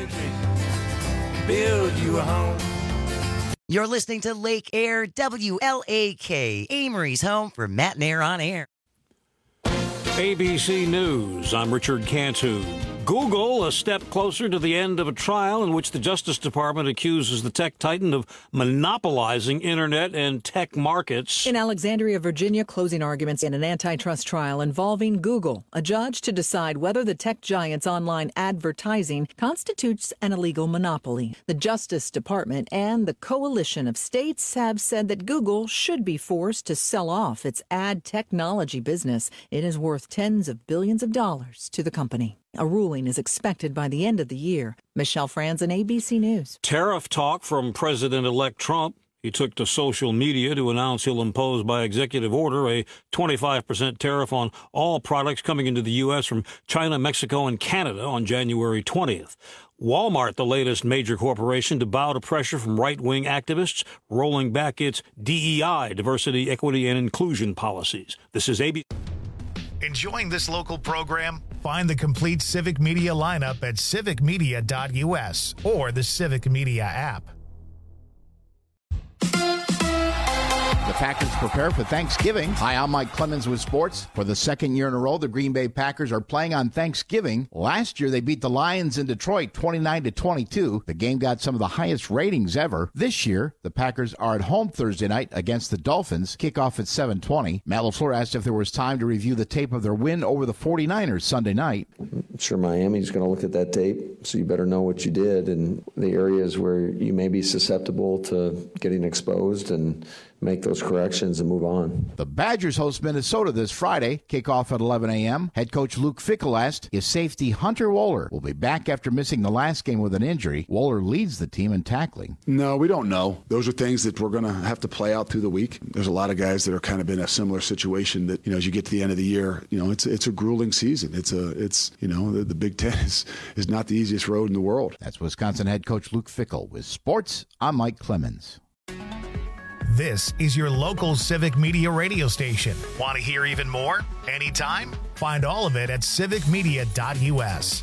[SPEAKER 20] Build you a home.
[SPEAKER 4] You're listening to Lake Air W L A K, Amory's home for Matt and Air on Air.
[SPEAKER 5] A B C News, I'm Richard Cantu. Google a step closer to the end of a trial in which the Justice Department accuses the tech titan of monopolizing internet and tech markets.
[SPEAKER 6] In Alexandria, Virginia, closing arguments in an antitrust trial involving Google, a judge to decide whether the tech giant's online advertising constitutes an illegal monopoly. The Justice Department and the coalition of states have said that Google should be forced to sell off its ad technology business. It is worth tens of billions of dollars to the company. A ruling is expected by the end of the year. Michelle Franzen, A B C News.
[SPEAKER 5] Tariff talk from President-elect Trump. He took to social media to announce he'll impose by executive order a twenty-five percent tariff on all products coming into the U S from China, Mexico, and Canada on January twentieth. Walmart, the latest major corporation to bow to pressure from right-wing activists, rolling back its D E I, diversity, equity, and inclusion policies. This is A B C.
[SPEAKER 1] Enjoying this local program? Find the complete Civic Media lineup at civic media dot U S or the Civic Media app.
[SPEAKER 12] The Packers prepare for Thanksgiving. Hi, I'm Mike Clemens with sports. For the second year in a row, the Green Bay Packers are playing on Thanksgiving. Last year, they beat the Lions in Detroit twenty-nine to twenty-two. The game got some of the highest ratings ever. This year, the Packers are at home Thursday night against the Dolphins. Kickoff at seven twenty. Matt LaFleur asked if there was time to review the tape of their win over the forty-niners Sunday night.
[SPEAKER 7] I'm sure Miami's going to look at that tape, so you better know what you did and the areas where you may be susceptible to getting exposed and make those corrections and move on.
[SPEAKER 12] The Badgers host Minnesota this Friday. Kickoff at eleven a.m. Head coach Luke Fickell asked if safety Hunter Wohler will be back after missing the last game with an injury. Wohler leads the team in tackling.
[SPEAKER 14] No, we don't know. Those are things that we're going to have to play out through the week. There's a lot of guys that are kind of in a similar situation that, you know, as you get to the end of the year, you know, it's it's a grueling season. It's a it's you know the, the Big Ten is is not the easiest road in the world.
[SPEAKER 12] That's Wisconsin head coach Luke Fickell. With sports, I'm Mike Clemens.
[SPEAKER 1] This is your local Civic Media radio station. Want to hear even more? Anytime? Find all of it at civic media dot U S.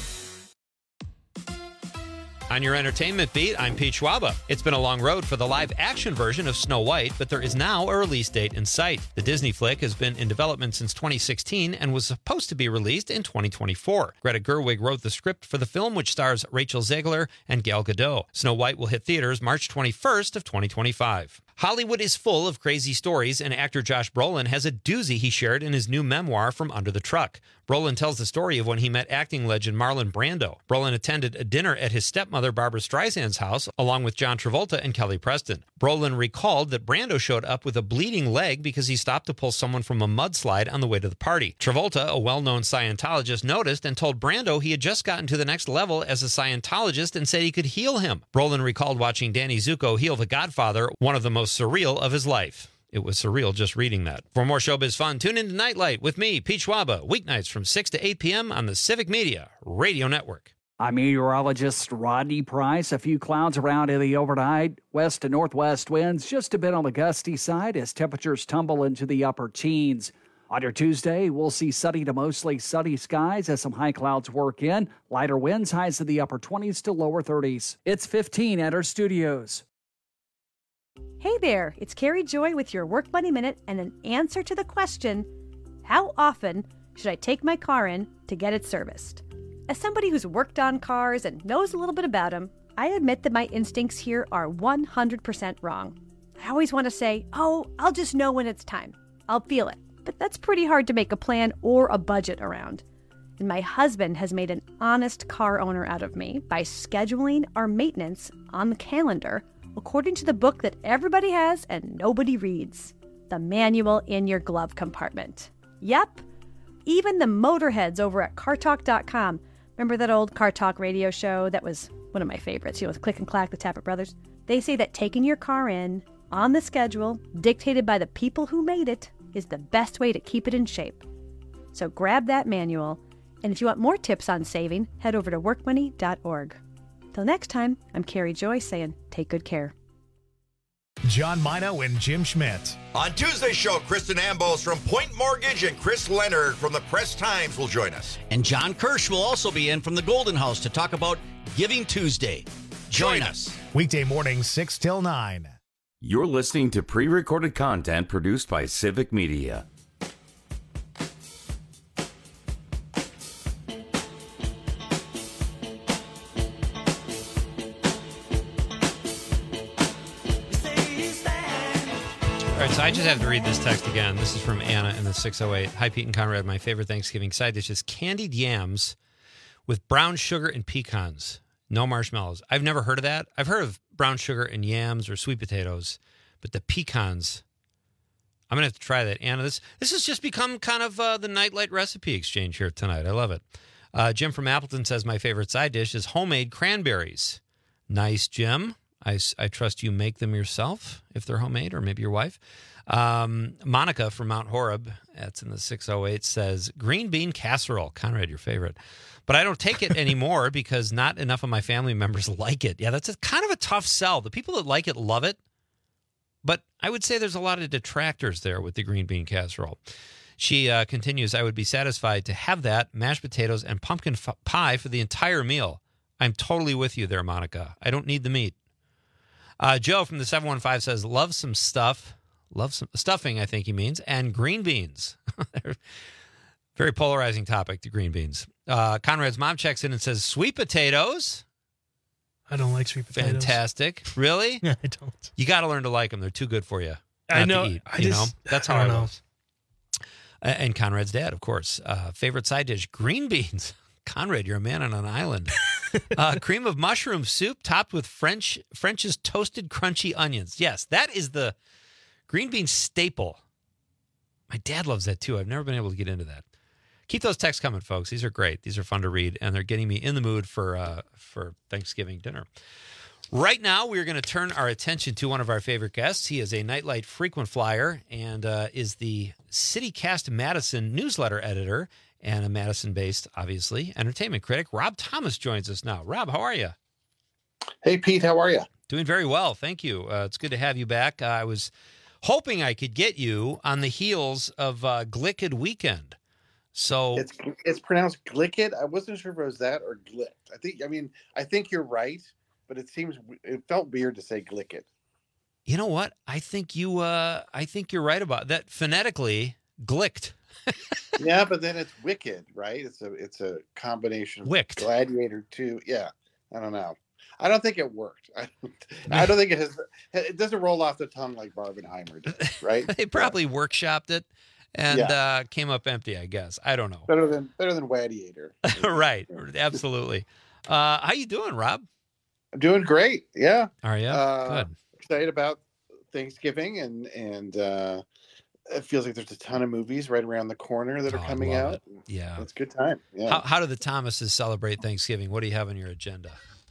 [SPEAKER 9] On your entertainment beat, I'm Pete Schwaba. It's been a long road for the live-action version of Snow White, but there is now a release date in sight. The Disney flick has been in development since twenty sixteen and was supposed to be released in twenty twenty-four. Greta Gerwig wrote the script for the film, which stars Rachel Zegler and Gal Gadot. Snow White will hit theaters March twenty-first of twenty twenty-five. Hollywood is full of crazy stories, and actor Josh Brolin has a doozy he shared in his new memoir, From Under the Truck. Brolin tells the story of when he met acting legend Marlon Brando. Brolin attended a dinner at his stepmother Barbara Streisand's house, along with John Travolta and Kelly Preston. Brolin recalled that Brando showed up with a bleeding leg because he stopped to pull someone from a mudslide on the way to the party. Travolta, a well-known Scientologist, noticed and told Brando he had just gotten to the next level as a Scientologist and said he could heal him. Brolin recalled watching Danny Zuko heal The Godfather, one of the most surreal of his life. It was surreal just reading that. For more showbiz fun, tune in to Nightlight with me, Pete Schwaba, weeknights from six to eight p.m. on the Civic Media Radio Network.
[SPEAKER 15] I'm meteorologist Rodney Price. A few clouds around in the overnight. West to northwest winds just a bit on the gusty side as temperatures tumble into the upper teens. On your Tuesday, we'll see sunny to mostly sunny skies as some high clouds work in. Lighter winds, highs in the upper twenties to lower thirties. It's fifteen at our studios.
[SPEAKER 8] Hey there, it's Carrie Joy with your Work Money Minute and an answer to the question, how often should I take my car in to get it serviced? As somebody who's worked on cars and knows a little bit about them, I admit that my instincts here are one hundred percent wrong. I always want to say, oh, I'll just know when it's time. I'll feel it. But that's pretty hard to make a plan or a budget around. And my husband has made an honest car owner out of me by scheduling our maintenance on the calendar according to the book that everybody has and nobody reads, the manual in your glove compartment. Yep, even the motorheads over at car talk dot com. Remember that old Car Talk radio show that was one of my favorites, you know, with Click and Clack, the Tappet Brothers? They say that taking your car in on the schedule, dictated by the people who made it, is the best way to keep it in shape. So grab that manual, and if you want more tips on saving, head over to work money dot org. Till next time, I'm Carrie Joy saying, take good care.
[SPEAKER 1] John Mino and Jim Schmidt.
[SPEAKER 10] On Tuesday's show, Kristen Ambos from Point Mortgage and Chris Leonard from the Press Times will join us.
[SPEAKER 11] And John Kirsch will also be in from the Golden House to talk about Giving Tuesday. Join, Join us.
[SPEAKER 1] Weekday mornings, six till nine.
[SPEAKER 17] You're listening to pre-recorded content produced by Civic Media.
[SPEAKER 9] All right, so I just have to read this text again. This is from Anna in the six oh eight. Hi, Pete and Conrad. My favorite Thanksgiving side dish is candied yams with brown sugar and pecans. No marshmallows. I've never heard of that. I've heard of brown sugar and yams or sweet potatoes, but the pecans, I'm going to have to try that. Anna, this this has just become kind of uh, the nightlight recipe exchange here tonight. I love it. Uh, Jim from Appleton says my favorite side dish is homemade cranberries. Nice, Jim. I, I trust you make them yourself if they're homemade, or maybe your wife. Um, Monica from Mount Horeb, that's in the six oh eight, says green bean casserole. Conrad, your favorite. But I don't take it anymore because not enough of my family members like it. Yeah, that's a, kind of a tough sell. The people that like it love it. But I would say there's a lot of detractors there with the green bean casserole. She uh, continues, I would be satisfied to have that, mashed potatoes, and pumpkin f- pie for the entire meal. I'm totally with you there, Monica. I don't need the meat. Uh, Joe from the seven one five says, love some stuff. Love some stuffing, I think he means, and green beans. Very polarizing topic, the green beans. Uh, Conrad's mom checks in and says, sweet potatoes.
[SPEAKER 18] I don't like sweet potatoes.
[SPEAKER 9] Fantastic. Really?
[SPEAKER 18] Yeah, I don't.
[SPEAKER 9] You got to learn to like them. They're too good for you.
[SPEAKER 18] I know.
[SPEAKER 9] To eat,
[SPEAKER 18] I
[SPEAKER 9] you
[SPEAKER 18] just,
[SPEAKER 9] know? That's how
[SPEAKER 18] I
[SPEAKER 9] I,
[SPEAKER 18] don't
[SPEAKER 9] was. Uh, and Conrad's dad, of course. Uh, favorite side dish, green beans. Conrad, you're a man on an island. uh, cream of mushroom soup topped with French French's toasted crunchy onions. Yes, that is the green bean staple. My dad loves that too. I've never been able to get into that. Keep those texts coming, folks. These are great. These are fun to read, and they're getting me in the mood for uh, for Thanksgiving dinner. Right now, we're going to turn our attention to one of our favorite guests. He is a Nightlight frequent flyer and uh, is the CityCast Madison newsletter editor and a Madison-based, obviously, entertainment critic. Rob Thomas joins us now. Rob, how are you?
[SPEAKER 13] Hey, Pete, how are you?
[SPEAKER 9] Doing very well, thank you. Uh, it's good to have you back. Uh, I was hoping I could get you on the heels of uh, Glicked Weekend. So
[SPEAKER 13] it's it's pronounced Glicked. I wasn't sure if it was that or Glicked. I think. I mean, I think you're right, but it seems it felt weird to say Glicked.
[SPEAKER 9] You know what? I think you. Uh, I think you're right about that. Phonetically, Glicked.
[SPEAKER 13] Yeah, but then it's Wicked, right? It's a it's a combination of
[SPEAKER 9] Wicked.
[SPEAKER 13] Gladiator two. Yeah, I don't know. I don't think it worked. I don't, I don't think it has. It doesn't roll off the tongue like Barbenheimer did, right?
[SPEAKER 9] They probably yeah. workshopped it and
[SPEAKER 13] yeah.
[SPEAKER 9] uh, came up empty, I guess. I don't know.
[SPEAKER 13] Better than better than Gladiator.
[SPEAKER 9] Right. Absolutely. Uh, how you doing, Rob?
[SPEAKER 13] I'm doing great. Yeah.
[SPEAKER 9] Are you?
[SPEAKER 13] Uh,
[SPEAKER 9] Good.
[SPEAKER 13] Excited about Thanksgiving and and uh, it feels like there's a ton of movies right around the corner that are
[SPEAKER 9] oh,
[SPEAKER 13] coming out.
[SPEAKER 9] It. Yeah.
[SPEAKER 13] It's a good time. Yeah.
[SPEAKER 9] How, how do the Thomases celebrate Thanksgiving? What do you have on your agenda?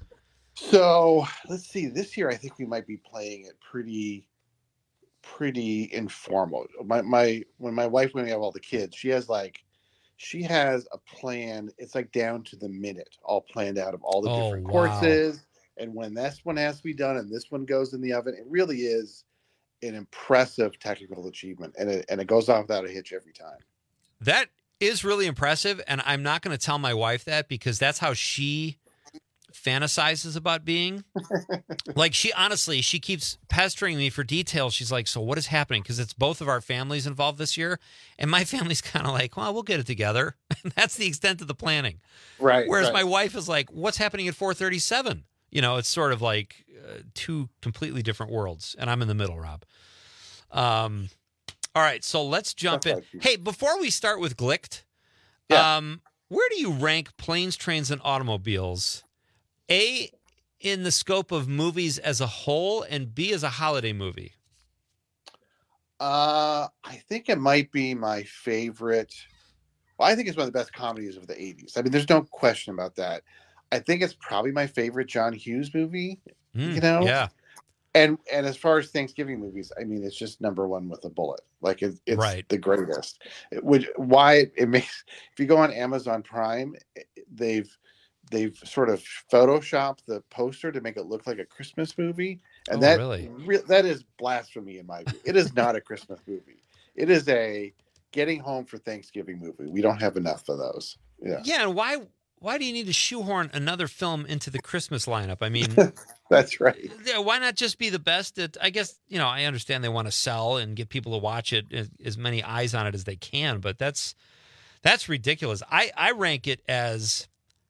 [SPEAKER 13] So let's see. This year, I think we might be playing it pretty, pretty informal. My my when my wife when we have all the kids, she has like, she has a plan. It's like down to the minute, all planned out of all the
[SPEAKER 9] oh,
[SPEAKER 13] different
[SPEAKER 9] wow.
[SPEAKER 13] courses and when this one has to be done and this one goes in the oven. It really is an impressive technical achievement, and it and it goes off without a hitch every time.
[SPEAKER 9] That is really impressive, and I'm not going to tell my wife that because that's how she fantasizes about being. Like, she honestly, she keeps pestering me for details. She's like, so what is happening? Because it's both of our families involved this year, and my family's kind of like, well, we'll get it together. That's the extent of the planning.
[SPEAKER 13] Right.
[SPEAKER 9] Whereas
[SPEAKER 13] right.
[SPEAKER 9] my wife is like, what's happening at four thirty-seven? You know, it's sort of like uh, two completely different worlds, and I'm in the middle, Rob. Um, all right, so let's jump
[SPEAKER 13] That's
[SPEAKER 9] in.
[SPEAKER 13] like
[SPEAKER 9] Hey, before we start with Glicked,
[SPEAKER 13] Yeah.
[SPEAKER 9] um, where do you rank Planes, Trains, and Automobiles? A, in the scope of movies as a whole, and B, as a holiday movie?
[SPEAKER 13] Uh, I think it might be my favorite. Well, I think it's one of the best comedies of the eighties. I mean, there's no question about that. I think it's probably my favorite John Hughes movie.
[SPEAKER 9] Mm,
[SPEAKER 13] you know,
[SPEAKER 9] yeah.
[SPEAKER 13] And and as far as Thanksgiving movies, I mean, it's just number one with a bullet. Like it, it's
[SPEAKER 9] Right.
[SPEAKER 13] the greatest. It would why it makes if you go on Amazon Prime, they've they've sort of photoshopped the poster to make it look like a Christmas movie, and
[SPEAKER 9] Oh,
[SPEAKER 13] that
[SPEAKER 9] really?
[SPEAKER 13] re- that is blasphemy in my view. It is not a Christmas movie. It is a getting home for Thanksgiving movie. We don't have enough of those. Yeah,
[SPEAKER 9] Yeah, and why why do you need to shoehorn another film into the Christmas lineup? I mean,
[SPEAKER 13] that's right.
[SPEAKER 9] Yeah, why not just be the best at? I guess you know I understand they want to sell and get people to watch it, as, as many eyes on it as they can, but that's that's ridiculous. I I rank it as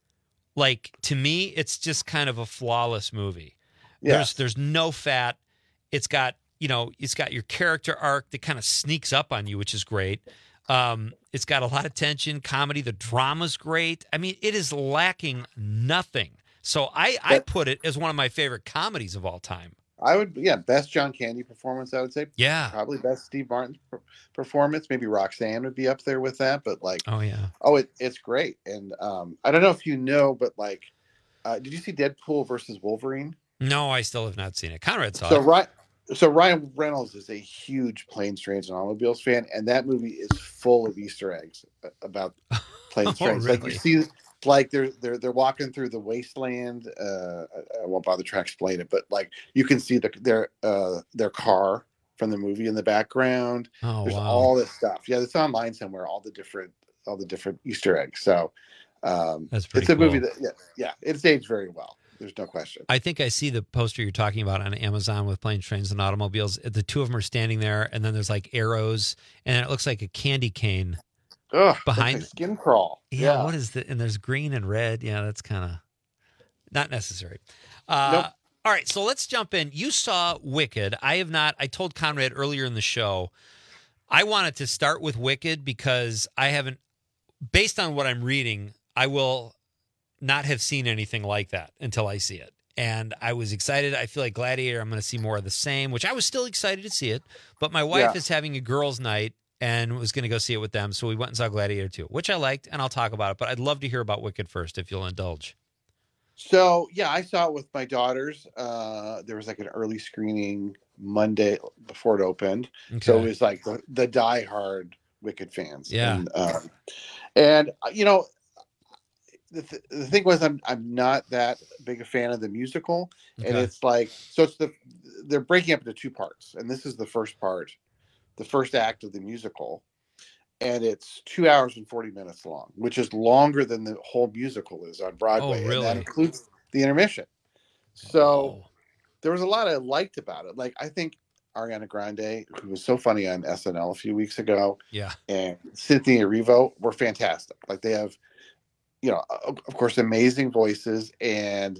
[SPEAKER 9] like to me, it's just kind of a flawless movie.
[SPEAKER 13] Yes.
[SPEAKER 9] There's there's no fat. It's got you know it's got your character arc that kind of sneaks up on you, which is great. Um, it's got a lot of tension, comedy. The drama's great. I mean, it is lacking nothing. So I, I put it as one of my favorite comedies of all time.
[SPEAKER 13] I would, yeah, best John Candy performance, I would say.
[SPEAKER 9] Yeah.
[SPEAKER 13] Probably best Steve Martin per- performance. Maybe Roxanne would be up there with that, but like,
[SPEAKER 9] oh, yeah.
[SPEAKER 13] Oh, it, it's great. And um, I don't know if you know, but like, uh, did you see Deadpool versus Wolverine?
[SPEAKER 9] No, I still have not seen it. Conrad saw
[SPEAKER 13] So,
[SPEAKER 9] it.
[SPEAKER 13] right. So Ryan Reynolds is a huge Planes, Trains, and Automobiles fan, and that movie is full of Easter eggs about planes,
[SPEAKER 9] Oh,
[SPEAKER 13] trains. Like you
[SPEAKER 9] really?
[SPEAKER 13] see, like they're they're they're walking through the wasteland. Uh, I I won't bother to explain it, but like you can see the their uh, their car from the movie in the background.
[SPEAKER 9] Oh,
[SPEAKER 13] There's
[SPEAKER 9] wow.
[SPEAKER 13] all this stuff. Yeah, it's online somewhere. All the different all the different Easter eggs. So um,
[SPEAKER 9] That's pretty
[SPEAKER 13] it's a movie
[SPEAKER 9] cool.
[SPEAKER 13] that yeah yeah it's aged very well. There's no question.
[SPEAKER 9] I think I see the poster you're talking about on Amazon with Planes, Trains, and Automobiles. The two of them are standing there, and then there's like arrows, and it looks like a candy cane
[SPEAKER 13] Ugh,
[SPEAKER 9] behind.
[SPEAKER 13] that's a skin crawl.
[SPEAKER 9] Yeah,
[SPEAKER 13] Yeah.
[SPEAKER 9] what is the? And there's green and red. Yeah, that's kind of not necessary. Uh,
[SPEAKER 13] Nope.
[SPEAKER 9] All right, so let's jump in. You saw Wicked. I have not. I told Conrad earlier in the show, I wanted to start with Wicked because I haven't, based on what I'm reading, I will not have seen anything like that until I see it. And I was excited. I feel like Gladiator, I'm going to see more of the same, which I was still excited to see it. But my wife
[SPEAKER 13] Yeah.
[SPEAKER 9] is having a girls' night and was going to go see it with them. So we went and saw Gladiator two, which I liked, and I'll talk about it. But I'd love to hear about Wicked first, if you'll indulge.
[SPEAKER 13] So yeah, I saw it with my daughters. Uh, there was like an early screening Monday before it opened, so it
[SPEAKER 9] Okay.
[SPEAKER 13] was like the, the diehard Wicked fans.
[SPEAKER 9] Yeah.
[SPEAKER 13] and, um, and uh, you know, the, th- the thing was, I'm I'm not that big a fan of the musical, and
[SPEAKER 9] Okay.
[SPEAKER 13] it's like so it's the they're breaking up into two parts, and this is the first part, the first act of the musical. And it's two hours and forty minutes long, which is longer than the whole musical is on Broadway. And
[SPEAKER 9] really?
[SPEAKER 13] that includes the intermission. So there was a lot I liked about it. Like, I think Ariana Grande, who was so funny on S N L a few weeks ago,
[SPEAKER 9] Yeah.
[SPEAKER 13] and Cynthia Erivo were fantastic. Like, they have, you know, of of course, amazing voices and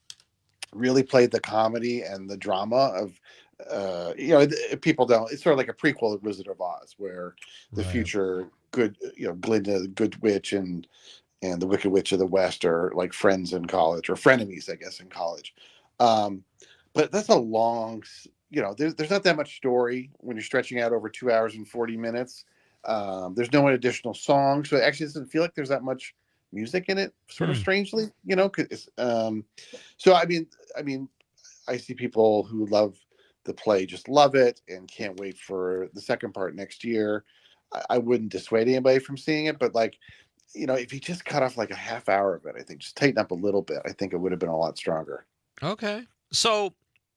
[SPEAKER 13] really played the comedy and the drama of, uh, you know, th- people don't, it's sort of like a prequel of Wizard of Oz, where the
[SPEAKER 9] Right.
[SPEAKER 13] future good, you know, Glinda, the Good Witch, and and the Wicked Witch of the West are like friends in college, or frenemies, I guess, in college. Um, but that's a long, s- you know, there's, there's not that much story when you're stretching out over two hours and forty minutes. Um, there's no additional songs, so it actually doesn't feel like there's that much music in it, sort of
[SPEAKER 9] Hmm.
[SPEAKER 13] strangely, you know. 'Cause, um, so I mean, I mean, I see people who love the play just love it and can't wait for the second part next year. I, I wouldn't dissuade anybody from seeing it, but like, you know, if you just cut off like a half hour of it, I think just tighten up a little bit, I think it would have been a lot stronger.
[SPEAKER 9] Okay. So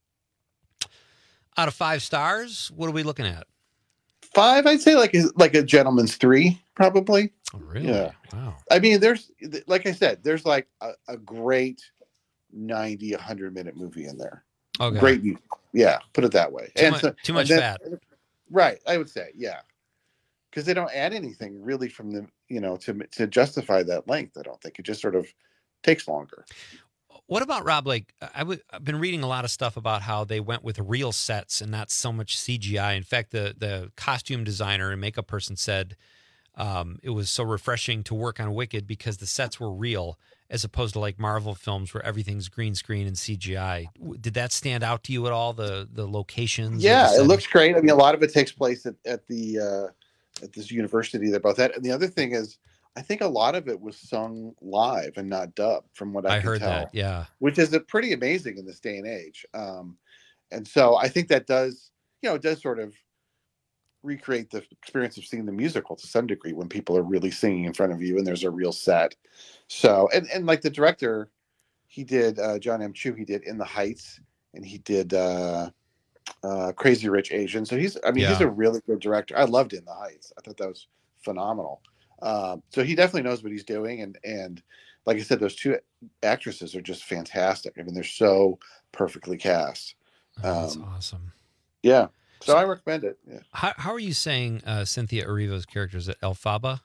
[SPEAKER 9] out of five stars, what are we looking at?
[SPEAKER 13] Five, I'd say like a, like a gentleman's three, probably.
[SPEAKER 9] Oh, really?
[SPEAKER 13] Yeah.
[SPEAKER 9] Wow.
[SPEAKER 13] I mean, there's, like I said, there's like a, a great ninety, one hundred minute movie in there.
[SPEAKER 9] Okay.
[SPEAKER 13] Great movie. Yeah, put it that way.
[SPEAKER 9] Too
[SPEAKER 13] And
[SPEAKER 9] mu-
[SPEAKER 13] so-
[SPEAKER 9] too much
[SPEAKER 13] and
[SPEAKER 9] fat.
[SPEAKER 13] Right, I would say, yeah. Because they don't add anything really from the, you know, to to justify that length. I don't think it just sort of takes longer.
[SPEAKER 9] What about Rob? Like, I w- I've been reading a lot of stuff about how they went with real sets and not so much C G I. In fact, the the costume designer and makeup person said um, it was so refreshing to work on Wicked because the sets were real, as opposed to like Marvel films where everything's green screen and C G I. W- Did that stand out to you at all? The the locations? or the
[SPEAKER 13] Yeah, it
[SPEAKER 9] setting?
[SPEAKER 13] looks great. I mean, a lot of it takes place at, at the uh, at this university they're both at. And the other thing is, I think a lot of it was sung live and not dubbed, from what I,
[SPEAKER 9] I
[SPEAKER 13] can
[SPEAKER 9] heard
[SPEAKER 13] tell.
[SPEAKER 9] that. Yeah.
[SPEAKER 13] Which is a pretty amazing in this day and age. Um, and so I think that does, you know, it does sort of recreate the experience of seeing the musical to some degree when people are really singing in front of you and there's a real set. So, and, and like the director, he did, uh, John M. Chu, he did In the Heights and he did uh, uh, Crazy Rich Asian. So he's, I mean,
[SPEAKER 9] Yeah.
[SPEAKER 13] he's a really good director. I loved In the Heights. I thought that was phenomenal. Um, so he definitely knows what he's doing, and and like I said, those two actresses are just fantastic. I mean, they're so perfectly cast.
[SPEAKER 9] Oh, that's
[SPEAKER 13] Um,
[SPEAKER 9] awesome.
[SPEAKER 13] Yeah, so I recommend it. Yeah.
[SPEAKER 9] How, how are you saying uh, Cynthia Erivo's character? Is it Elphaba?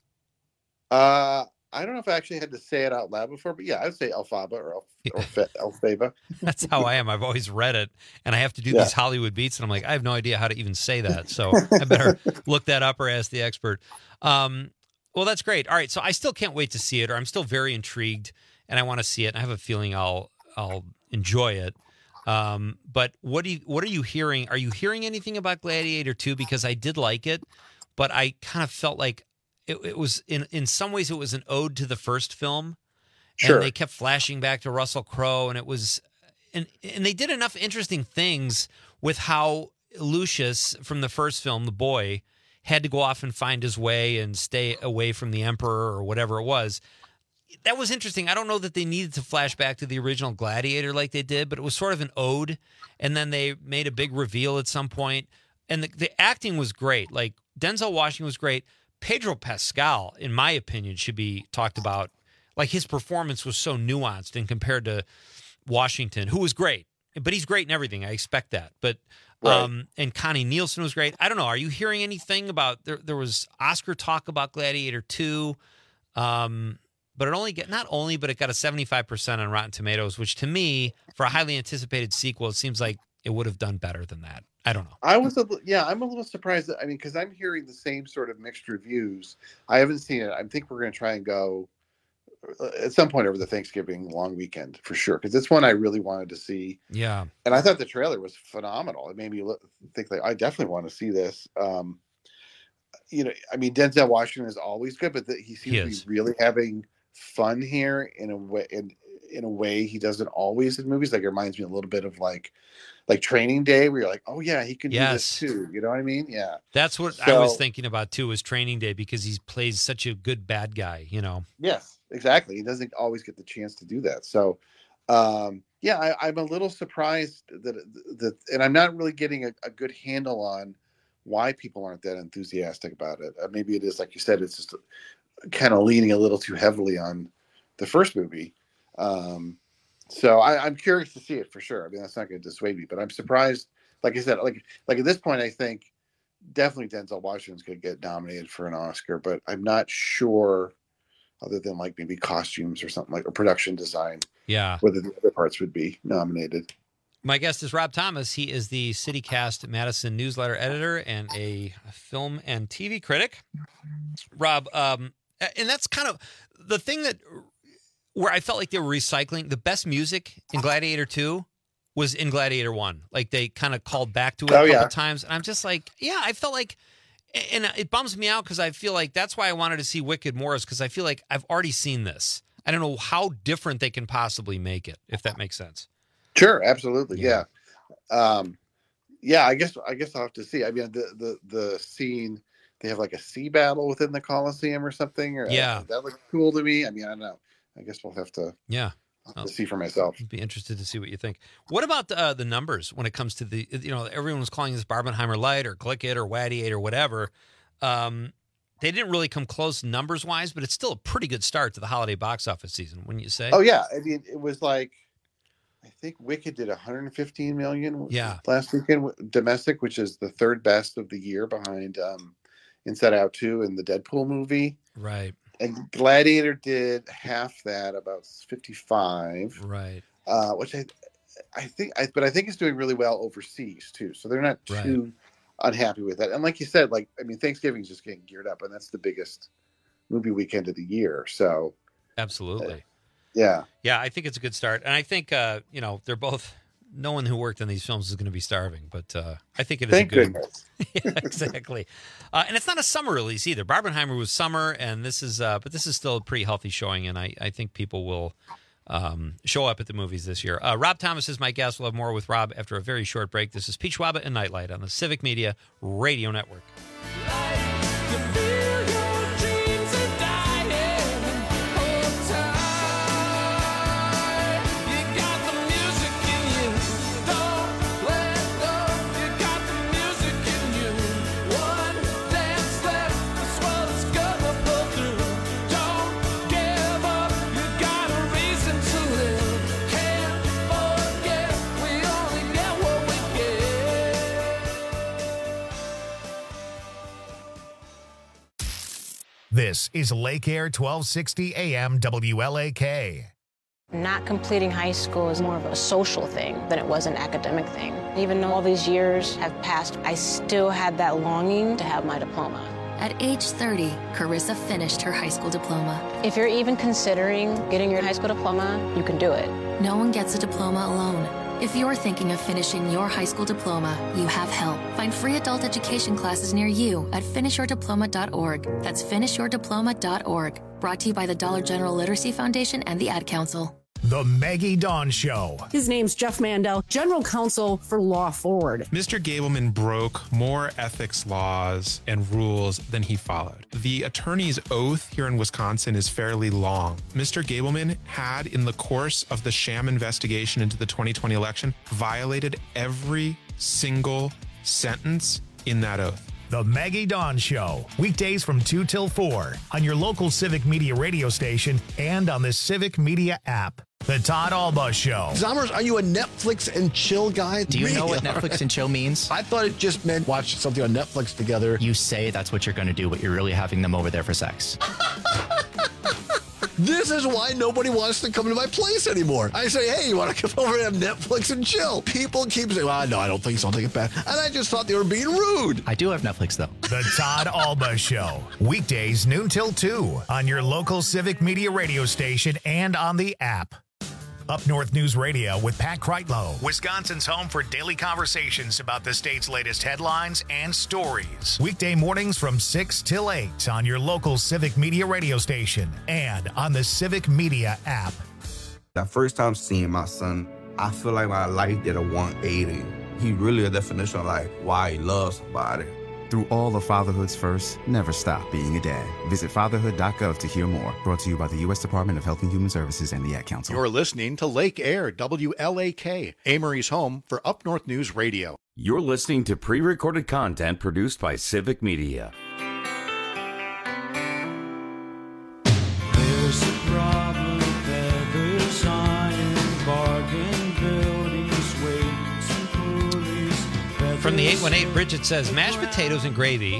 [SPEAKER 13] Uh, I don't know if I actually had to say it out loud before, but yeah, I would say Elphaba or El, or Fe- Elphaba.
[SPEAKER 9] That's how I am. I've always read it, and I have to do
[SPEAKER 13] Yeah.
[SPEAKER 9] these Hollywood beats, and I'm like, I have no idea how to even say that. So I better look that up or ask the expert. Um, well, that's great. All right, so I still can't wait to see it, or I'm still very intrigued, and I want to see it. And I have a feeling I'll I'll enjoy it. Um, but what do you what are you hearing? Are you hearing anything about Gladiator two? Because I did like it, but I kind of felt like it, it was in in some ways it was an ode to the first film.
[SPEAKER 13] Sure.
[SPEAKER 9] And they kept flashing back to Russell Crowe, and it was, and and they did enough interesting things with how Lucius from the first film, the boy, had to go off and find his way and stay away from the Emperor or whatever it was. That was interesting. I don't know that they needed to flash back to the original Gladiator like they did, but it was sort of an ode. And then they made a big reveal at some point, and the, the acting was great. Like Denzel Washington was great. Pedro Pascal, in my opinion, should be talked about. Like his performance was so nuanced and compared to Washington, who was great, but he's great in everything. I expect that. But
[SPEAKER 13] Right.
[SPEAKER 9] um, and Connie Nielsen was great. I don't know. Are you hearing anything about there? There was Oscar talk about Gladiator two, um, but it only get not only, but it got a seventy-five percent on Rotten Tomatoes, which to me, for a highly anticipated sequel, it seems like it would have done better than that. I don't know.
[SPEAKER 13] I was, a, li- yeah, I'm a little surprised. That, I mean, because I'm hearing the same sort of mixed reviews. I haven't seen it. I think we're going to try and go uh, at some point over the Thanksgiving long weekend for sure. Because it's one I really wanted to see,
[SPEAKER 9] Yeah.
[SPEAKER 13] and I thought the trailer was phenomenal. It made me look, think like I definitely want to see this. Um, you know, I mean, Denzel Washington is always good, but the, he seems
[SPEAKER 9] He
[SPEAKER 13] to
[SPEAKER 9] is.
[SPEAKER 13] be really having fun here in a way. In, in a way he doesn't always in movies. Like it reminds me a little bit of like like Training Day, where you're like, oh yeah, he can do
[SPEAKER 9] Yes.
[SPEAKER 13] this too. You know what I mean? Yeah.
[SPEAKER 9] That's what I was
[SPEAKER 13] So-
[SPEAKER 9] thinking about too, was Training Day, because he plays such a good bad guy, you know.
[SPEAKER 13] Yes, exactly. He doesn't always get the chance to do that. So, um, yeah, I, I'm a little surprised that that, and I'm not really getting a, a good handle on why people aren't that enthusiastic about it. Uh, maybe it is like you said, it's just kind of leaning a little too heavily on the first movie. Um, so I, I'm curious to see it for sure. I mean, that's not going to dissuade me, but I'm surprised. Like I said, like like at this point, I think definitely Denzel Washington's going to get nominated for an Oscar, but I'm not sure, other than like maybe costumes or something like or production design,
[SPEAKER 9] Yeah.
[SPEAKER 13] whether the other parts would be nominated.
[SPEAKER 9] My guest is Rob Thomas. He is the CityCast Madison newsletter editor and a film and T V critic. Rob, um, and that's kind of the thing that where I felt like they were recycling the best music in Gladiator two was in Gladiator one. Like they kind of called back to it
[SPEAKER 13] Oh,
[SPEAKER 9] a couple
[SPEAKER 13] yeah.
[SPEAKER 9] times, and I'm just like, yeah, I felt like, and it bums me out because I feel like that's why I wanted to see Wicked more, is because I feel like I've already seen this. I don't know how different they can possibly make it, if that makes sense.
[SPEAKER 13] Sure, absolutely, yeah. Um, yeah, I guess I guess I'll have to see. I mean, the the the scene, they have like a sea battle within the Coliseum or something. Or,
[SPEAKER 9] Yeah.
[SPEAKER 13] uh, that looks cool to me. I mean, I don't know. I guess we'll have to
[SPEAKER 9] Yeah.
[SPEAKER 13] I'll have to see for myself.
[SPEAKER 9] I'd be interested to see what you think. What about uh, the numbers when it comes to the, you know, everyone was calling this Barbenheimer Light or Click It or Wadiate or whatever. Um, they didn't really come close numbers wise, but it's still a pretty good start to the holiday box office season, wouldn't you say?
[SPEAKER 13] Oh yeah, I mean, it was like I think Wicked did one hundred fifteen million
[SPEAKER 9] Yeah.
[SPEAKER 13] last weekend domestic, which is the third best of the year behind um, Inside Out two and the Deadpool movie.
[SPEAKER 9] Right.
[SPEAKER 13] And Gladiator did half that, about fifty-five.
[SPEAKER 9] Right.
[SPEAKER 13] Uh, which I, I think, I, but I think it's doing really well overseas too. So they're not
[SPEAKER 9] Right.
[SPEAKER 13] too unhappy with that. And like you said, like I mean, Thanksgiving's just getting geared up, and that's the biggest movie weekend of the year. So
[SPEAKER 9] Absolutely.
[SPEAKER 13] yeah,
[SPEAKER 9] Yeah, I think it's a good start. And I think, uh, you know, they're both, no one who worked on these films is going to be starving, but uh, I think it is
[SPEAKER 13] thank
[SPEAKER 9] a good.
[SPEAKER 13] goodness.
[SPEAKER 9] Yeah, exactly. Uh, and it's not a summer release either. Barbenheimer was summer, and this is, uh, but this is still a pretty healthy showing, and I, I think people will um, show up at the movies this year. Uh, Rob Thomas is my guest. We'll have more with Rob after a very short break. This is Pete Schwaba and Nightlight on the Civic Media Radio Network.
[SPEAKER 20] You got the music in you.
[SPEAKER 1] This is Lake Air twelve sixty A M W L A K.
[SPEAKER 16] Not completing high school is more of a social thing than it was an academic thing. Even though all these years have passed, I still had that longing to have my diploma.
[SPEAKER 19] At age thirty, Carissa finished her high school diploma.
[SPEAKER 16] If you're even considering getting your high school diploma, you can do it.
[SPEAKER 19] No one gets a diploma alone. If you're thinking of finishing your high school diploma, you have help. Find free adult education classes near you at finish your diploma dot org. That's finish your diploma dot org. Brought to you by the Dollar General Literacy Foundation and the Ad Council.
[SPEAKER 1] The Maggie Dawn Show.
[SPEAKER 21] His name's Jeff Mandel, General Counsel for Law Forward.
[SPEAKER 22] Mister Gableman broke more ethics laws and rules than he followed. The attorney's oath here in Wisconsin is fairly long. Mister Gableman had, in the course of the sham investigation into the twenty twenty election, violated every single sentence in that oath.
[SPEAKER 1] The Maggie Dawn Show, weekdays from two till four on your local Civic Media radio station and on the Civic Media app. The Todd Alba Show.
[SPEAKER 23] Zommers, are you a Netflix and chill guy?
[SPEAKER 24] Do you know what Netflix and chill means?
[SPEAKER 23] I thought it just meant watch something on Netflix together.
[SPEAKER 24] You say that's what you're going to do, but you're really having them over there for sex.
[SPEAKER 23] This is why nobody wants to come to my place anymore. I say, hey, you want to come over and have Netflix and chill? People keep saying, well, no, I don't think so. I'll take it back. And I just thought they were being rude.
[SPEAKER 24] I do have Netflix, though.
[SPEAKER 1] The Todd Alba Show, weekdays noon till two on your local Civic Media radio station and on the app. Up North News Radio with Pat Kreitlow, Wisconsin's home for daily conversations about the state's latest headlines and stories. Weekday mornings from six till eight on your local Civic Media radio station and on the Civic Media app.
[SPEAKER 25] That first time seeing my son, I feel like my life did a one eighty. He really a definition of like why he loves somebody.
[SPEAKER 26] Through all of fatherhood's first, never stop being a dad. Visit fatherhood dot gov to hear more. Brought to you by the U S Department of Health and Human Services and the Ad Council.
[SPEAKER 12] You're listening to Lake Air W L A K, Amory's home for Up North News Radio.
[SPEAKER 17] You're listening to pre-recorded content produced by Civic Media.
[SPEAKER 20] There's a problem, feathers iron, bargain buildings, weights and pulleys.
[SPEAKER 9] From the eight one eight, Bridget says, mashed potatoes and gravy,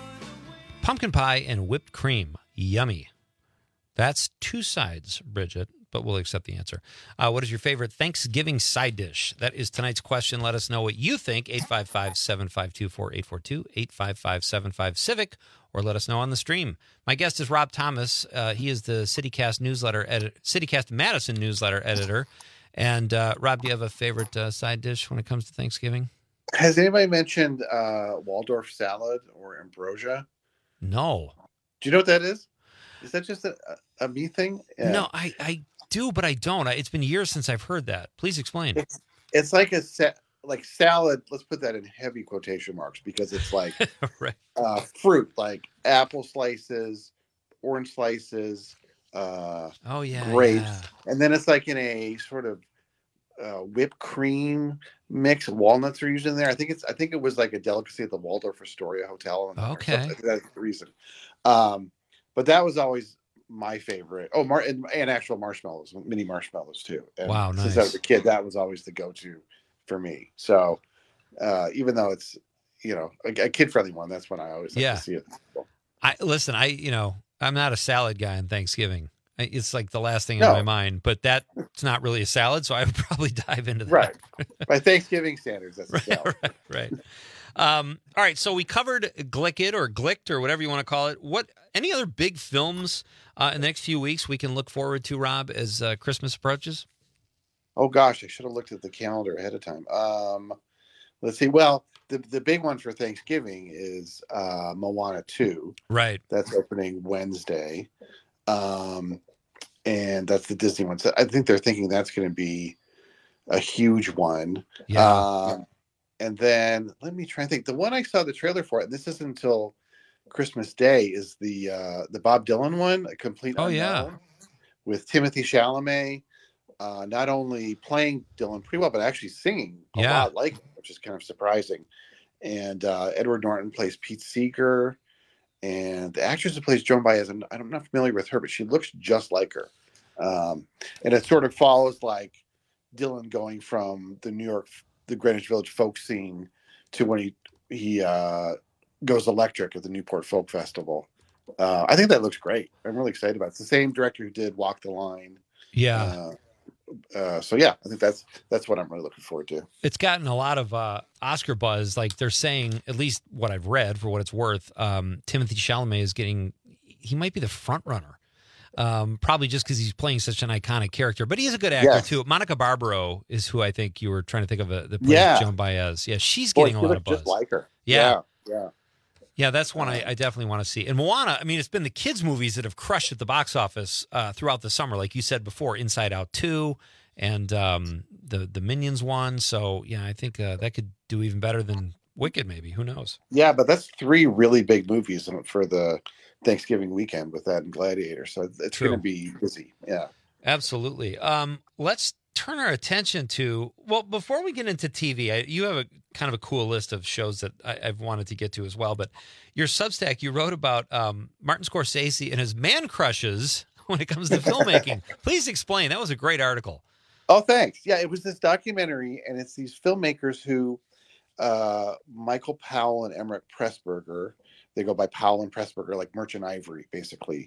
[SPEAKER 9] pumpkin pie, and whipped cream. Yummy. That's two sides, Bridget, but we'll accept the answer. Uh, what is your favorite Thanksgiving side dish? That is tonight's question. Let us know what you think. eight five five, seven five two, four eight four two, eight five five, seven five, CIVIC, or let us know on the stream. My guest is Rob Thomas. Uh, he is the CityCast newsletter edit- CityCast Madison newsletter editor. And uh, Rob, do you have a favorite uh, side dish when it comes to Thanksgiving?
[SPEAKER 13] Has anybody mentioned uh, Waldorf salad or ambrosia?
[SPEAKER 9] No.
[SPEAKER 13] Do you know what that is? Is that just a, a me thing? Yeah.
[SPEAKER 9] No, I, I do, but I don't. I, it's been years since I've heard that. Please explain.
[SPEAKER 13] It's, it's like a sa- like salad. Let's put that in heavy quotation marks because it's like
[SPEAKER 9] right.
[SPEAKER 13] uh, fruit, like apple slices, orange slices, uh,
[SPEAKER 9] oh yeah,
[SPEAKER 13] grapes,
[SPEAKER 9] yeah.
[SPEAKER 13] And then it's like in a sort of uh, whipped cream mix. Walnuts are used in there. I think it's. I think it was like a delicacy at the Waldorf Astoria Hotel.
[SPEAKER 9] Okay,
[SPEAKER 13] I think that's the reason. Um, but that was always my favorite. Oh, mar- and, and actual marshmallows, mini marshmallows too. And
[SPEAKER 9] wow, nice.
[SPEAKER 13] Since I was a kid, that was always the go-to for me. So uh, even though it's you know a, a kid-friendly one, that's when I always like
[SPEAKER 9] yeah.
[SPEAKER 13] to see it.
[SPEAKER 9] I listen. I you know I'm not a salad guy on Thanksgiving. It's like the last thing
[SPEAKER 13] no.
[SPEAKER 9] on my mind, but that's not really a salad, so I would probably dive into that.
[SPEAKER 13] Right. By Thanksgiving standards, that's a
[SPEAKER 9] right,
[SPEAKER 13] salad.
[SPEAKER 9] right, right. Um, all right, so we covered Glicked or Glicked or whatever you want to call it. What any other big films uh, in the next few weeks we can look forward to, Rob, as uh, Christmas approaches?
[SPEAKER 13] Oh gosh, I should have looked at the calendar ahead of time. Um, let's see. Well, the the big one for Thanksgiving is uh, Moana two.
[SPEAKER 9] Right.
[SPEAKER 13] That's opening Wednesday. Um, and that's the Disney one. So I think they're thinking that's going to be a huge one.
[SPEAKER 9] Yeah.
[SPEAKER 13] Um, and then let me try and think. The one I saw the trailer for, and this isn't until Christmas Day, is the uh, the Bob Dylan one, A Complete
[SPEAKER 9] Oh
[SPEAKER 13] Unknown,
[SPEAKER 9] yeah,
[SPEAKER 13] with Timothy Chalamet, uh, not only playing Dylan pretty well, but actually singing a
[SPEAKER 9] Yeah.
[SPEAKER 13] lot like him, which is kind of surprising. And uh, Edward Norton plays Pete Seeger. And the actress who plays Joan Baez, I'm, I'm not familiar with her, but she looks just like her. Um, and it sort of follows like Dylan going from the New York, the Greenwich Village folk scene to when he he uh, goes electric at the Newport Folk Festival uh, I think that looks great. I'm really excited about it. It's the same director who did Walk the Line.
[SPEAKER 9] Yeah.
[SPEAKER 13] Uh, uh, so yeah, I think that's that's what I'm really looking forward to.
[SPEAKER 9] It's gotten a lot of uh, Oscar buzz. Like they're saying, at least what I've read, for what it's worth, um, Timothée Chalamet is getting. He might be the front runner, um, probably just because he's playing such an iconic character. But he is a good actor
[SPEAKER 13] Yes.
[SPEAKER 9] too. Monica Barbaro is who I think you were trying to think of. Uh, the plays
[SPEAKER 13] Yeah.
[SPEAKER 9] Joan Baez. Yeah, she's
[SPEAKER 13] Boy,
[SPEAKER 9] getting
[SPEAKER 13] she
[SPEAKER 9] a lot
[SPEAKER 13] looks
[SPEAKER 9] of buzz.
[SPEAKER 13] just like her.
[SPEAKER 9] Yeah.
[SPEAKER 13] Yeah. yeah.
[SPEAKER 9] Yeah, that's one I, I definitely want to see. And Moana, I mean, it's been the kids' movies that have crushed at the box office uh, throughout the summer. Like you said before, Inside Out two and um, the, the Minions one. So, yeah, I think uh, that could do even better than Wicked, maybe. Who knows?
[SPEAKER 13] Yeah, but that's three really big movies for the Thanksgiving weekend with that and Gladiator. So it's
[SPEAKER 9] True.
[SPEAKER 13] going to be busy. Yeah.
[SPEAKER 9] Absolutely. Um, let's turn our attention to, well, before we get into T V, I, you have a kind of a cool list of shows that I, I've wanted to get to as well. But your Substack, you wrote about um, Martin Scorsese and his man crushes when it comes to filmmaking. Please explain. That was a great article.
[SPEAKER 13] Oh, thanks. Yeah, it was this documentary, and it's these filmmakers who, uh, Michael Powell and Emmerich Pressburger, they go by Powell and Pressburger, like Merchant Ivory, basically.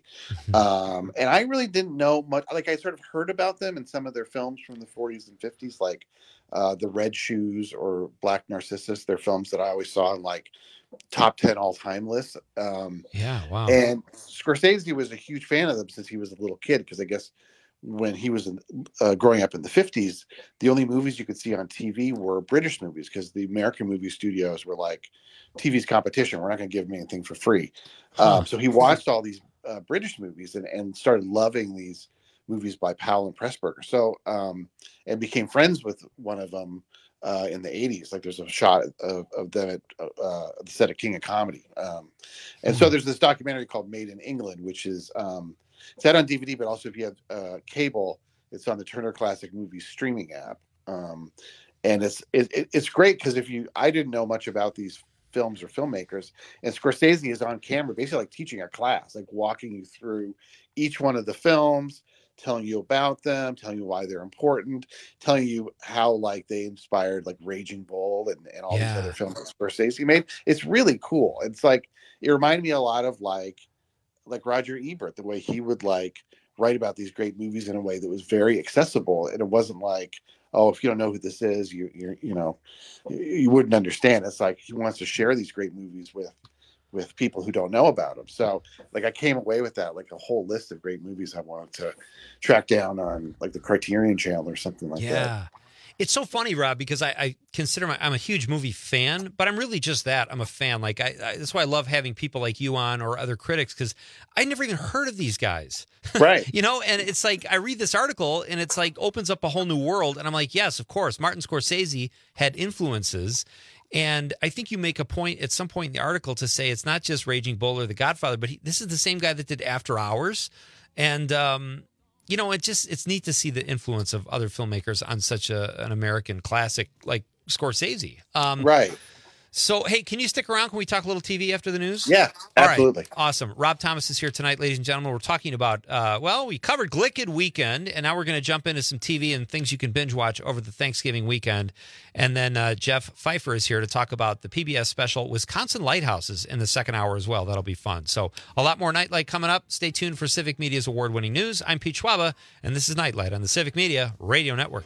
[SPEAKER 13] Um, and I really didn't know much. Like, I sort of heard about them in some of their films from the forties and fifties, like uh, The Red Shoes or Black Narcissus. They're films that I always saw in, like, top ten all-time lists. Um,
[SPEAKER 9] yeah, wow.
[SPEAKER 13] And Scorsese was a huge fan of them since he was a little kid, because I guess when he was in, uh, growing up in the fifties, the only movies you could see on T V were British movies, because the American movie studios were like, T V's competition. We're not going to give them anything for free.
[SPEAKER 9] Huh.
[SPEAKER 13] Um, so he watched all these uh, British movies and, and started loving these movies by Powell and Pressburger. So, um, and became friends with one of them uh, in the eighties. Like there's a shot of, of them at uh, the set of King of Comedy. Um, and so there's this documentary called Made in England, which is, um, it's out on D V D, but also if you have uh, cable, it's on the Turner Classic Movies streaming app. Um, and it's it, it, it's great because if you, I didn't know much about these films or filmmakers, and Scorsese is on camera, basically like teaching a class, like walking you through each one of the films, telling you about them, telling you why they're important, telling you how like they inspired like Raging Bull and, and all
[SPEAKER 9] Yeah.
[SPEAKER 13] these other films that Scorsese made. It's really cool. It's like, it reminded me a lot of like, like Roger Ebert, the way he would like write about these great movies in a way that was very accessible. And it wasn't like, oh, if you don't know who this is, you you you know, you wouldn't understand. It's like he wants to share these great movies with with people who don't know about them. So like I came away with that, like a whole list of great movies I wanted to track down on like the Criterion Channel or something like
[SPEAKER 9] yeah.
[SPEAKER 13] that.
[SPEAKER 9] It's so funny, Rob, because I, I consider my, I'm a huge movie fan, but I'm really just that. I'm a fan. Like I, I that's why I love having people like you on or other critics, because I never even heard of these guys.
[SPEAKER 13] Right.
[SPEAKER 9] You know, and it's like I read this article and it's like opens up a whole new world. And I'm like, yes, of course, Martin Scorsese had influences. And I think you make a point at some point in the article to say it's not just Raging Bull or The Godfather, but he, this is the same guy that did After Hours. And, um, you know, it just it's neat to see the influence of other filmmakers on such a, an American classic like Scorsese. Um,
[SPEAKER 13] right.
[SPEAKER 9] So, hey, can you stick around? Can we talk a little T V after the news?
[SPEAKER 13] Yeah, absolutely.
[SPEAKER 9] All right, awesome. Rob Thomas is here tonight, ladies and gentlemen. We're talking about, uh, well, we covered Glicked weekend, and now we're going to jump into some T V and things you can binge watch over the Thanksgiving weekend. And then uh, Jeff Pfeiffer is here to talk about the P B S special Wisconsin Lighthouses in the second hour as well. That'll be fun. So a lot more Nightlight coming up. Stay tuned for Civic Media's award-winning news. I'm Pete Schwaba, and this is Nightlight on the Civic Media Radio Network.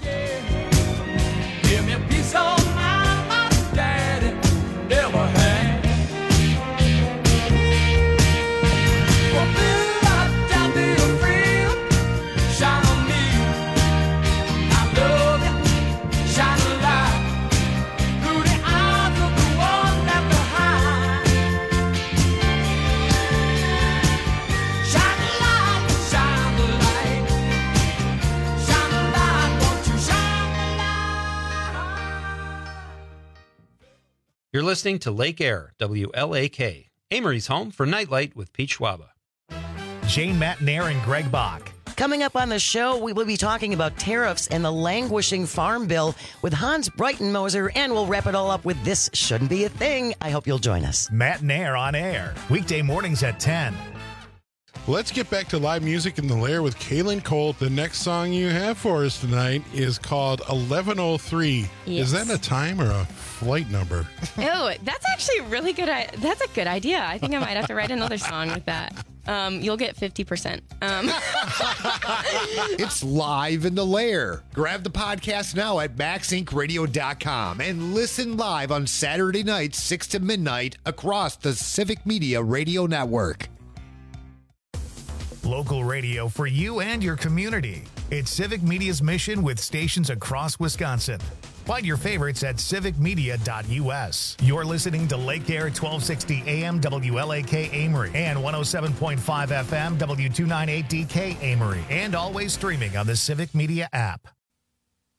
[SPEAKER 20] Give me a piece of my, my daddy never had. Well, fill out down to your friend, shine on me. I love you, shine a light through the eyes of the one left behind. Shine a light, shine the light, shine a light, won't you shine the light?
[SPEAKER 9] You're listening to Lake Air, W L A K, Amory's home for Nightlight with Pete Schwaba.
[SPEAKER 1] Jane Matnair and Greg Bach.
[SPEAKER 2] Coming up on the show, we will be talking about tariffs and the languishing farm bill with Hans Breitenmoser, and we'll wrap it all up with This Shouldn't Be a Thing. I hope you'll join us.
[SPEAKER 1] Matnair on air, weekday mornings at ten.
[SPEAKER 3] Let's get back to live music in the Lair with Kaylin Colt. The next song you have for us tonight is called eleven oh three.
[SPEAKER 4] Yes.
[SPEAKER 3] Is that a time or a flight number?
[SPEAKER 4] Oh, that's actually really good. I- That's a good idea. I think I might have to write another song with that. Um, you'll get fifty percent. Um.
[SPEAKER 5] It's live in the Lair. Grab the podcast now at max inc radio dot com and listen live on Saturday nights, six to midnight, across the Civic Media Radio Network.
[SPEAKER 1] Local radio for you and your community. It's Civic Media's mission with stations across Wisconsin. Find your favorites at civic media dot u s. You're listening to Lake Air twelve sixty A M W L A K Amory and one oh seven point five F M W two ninety-eight D K Amory, and always streaming on the Civic Media app.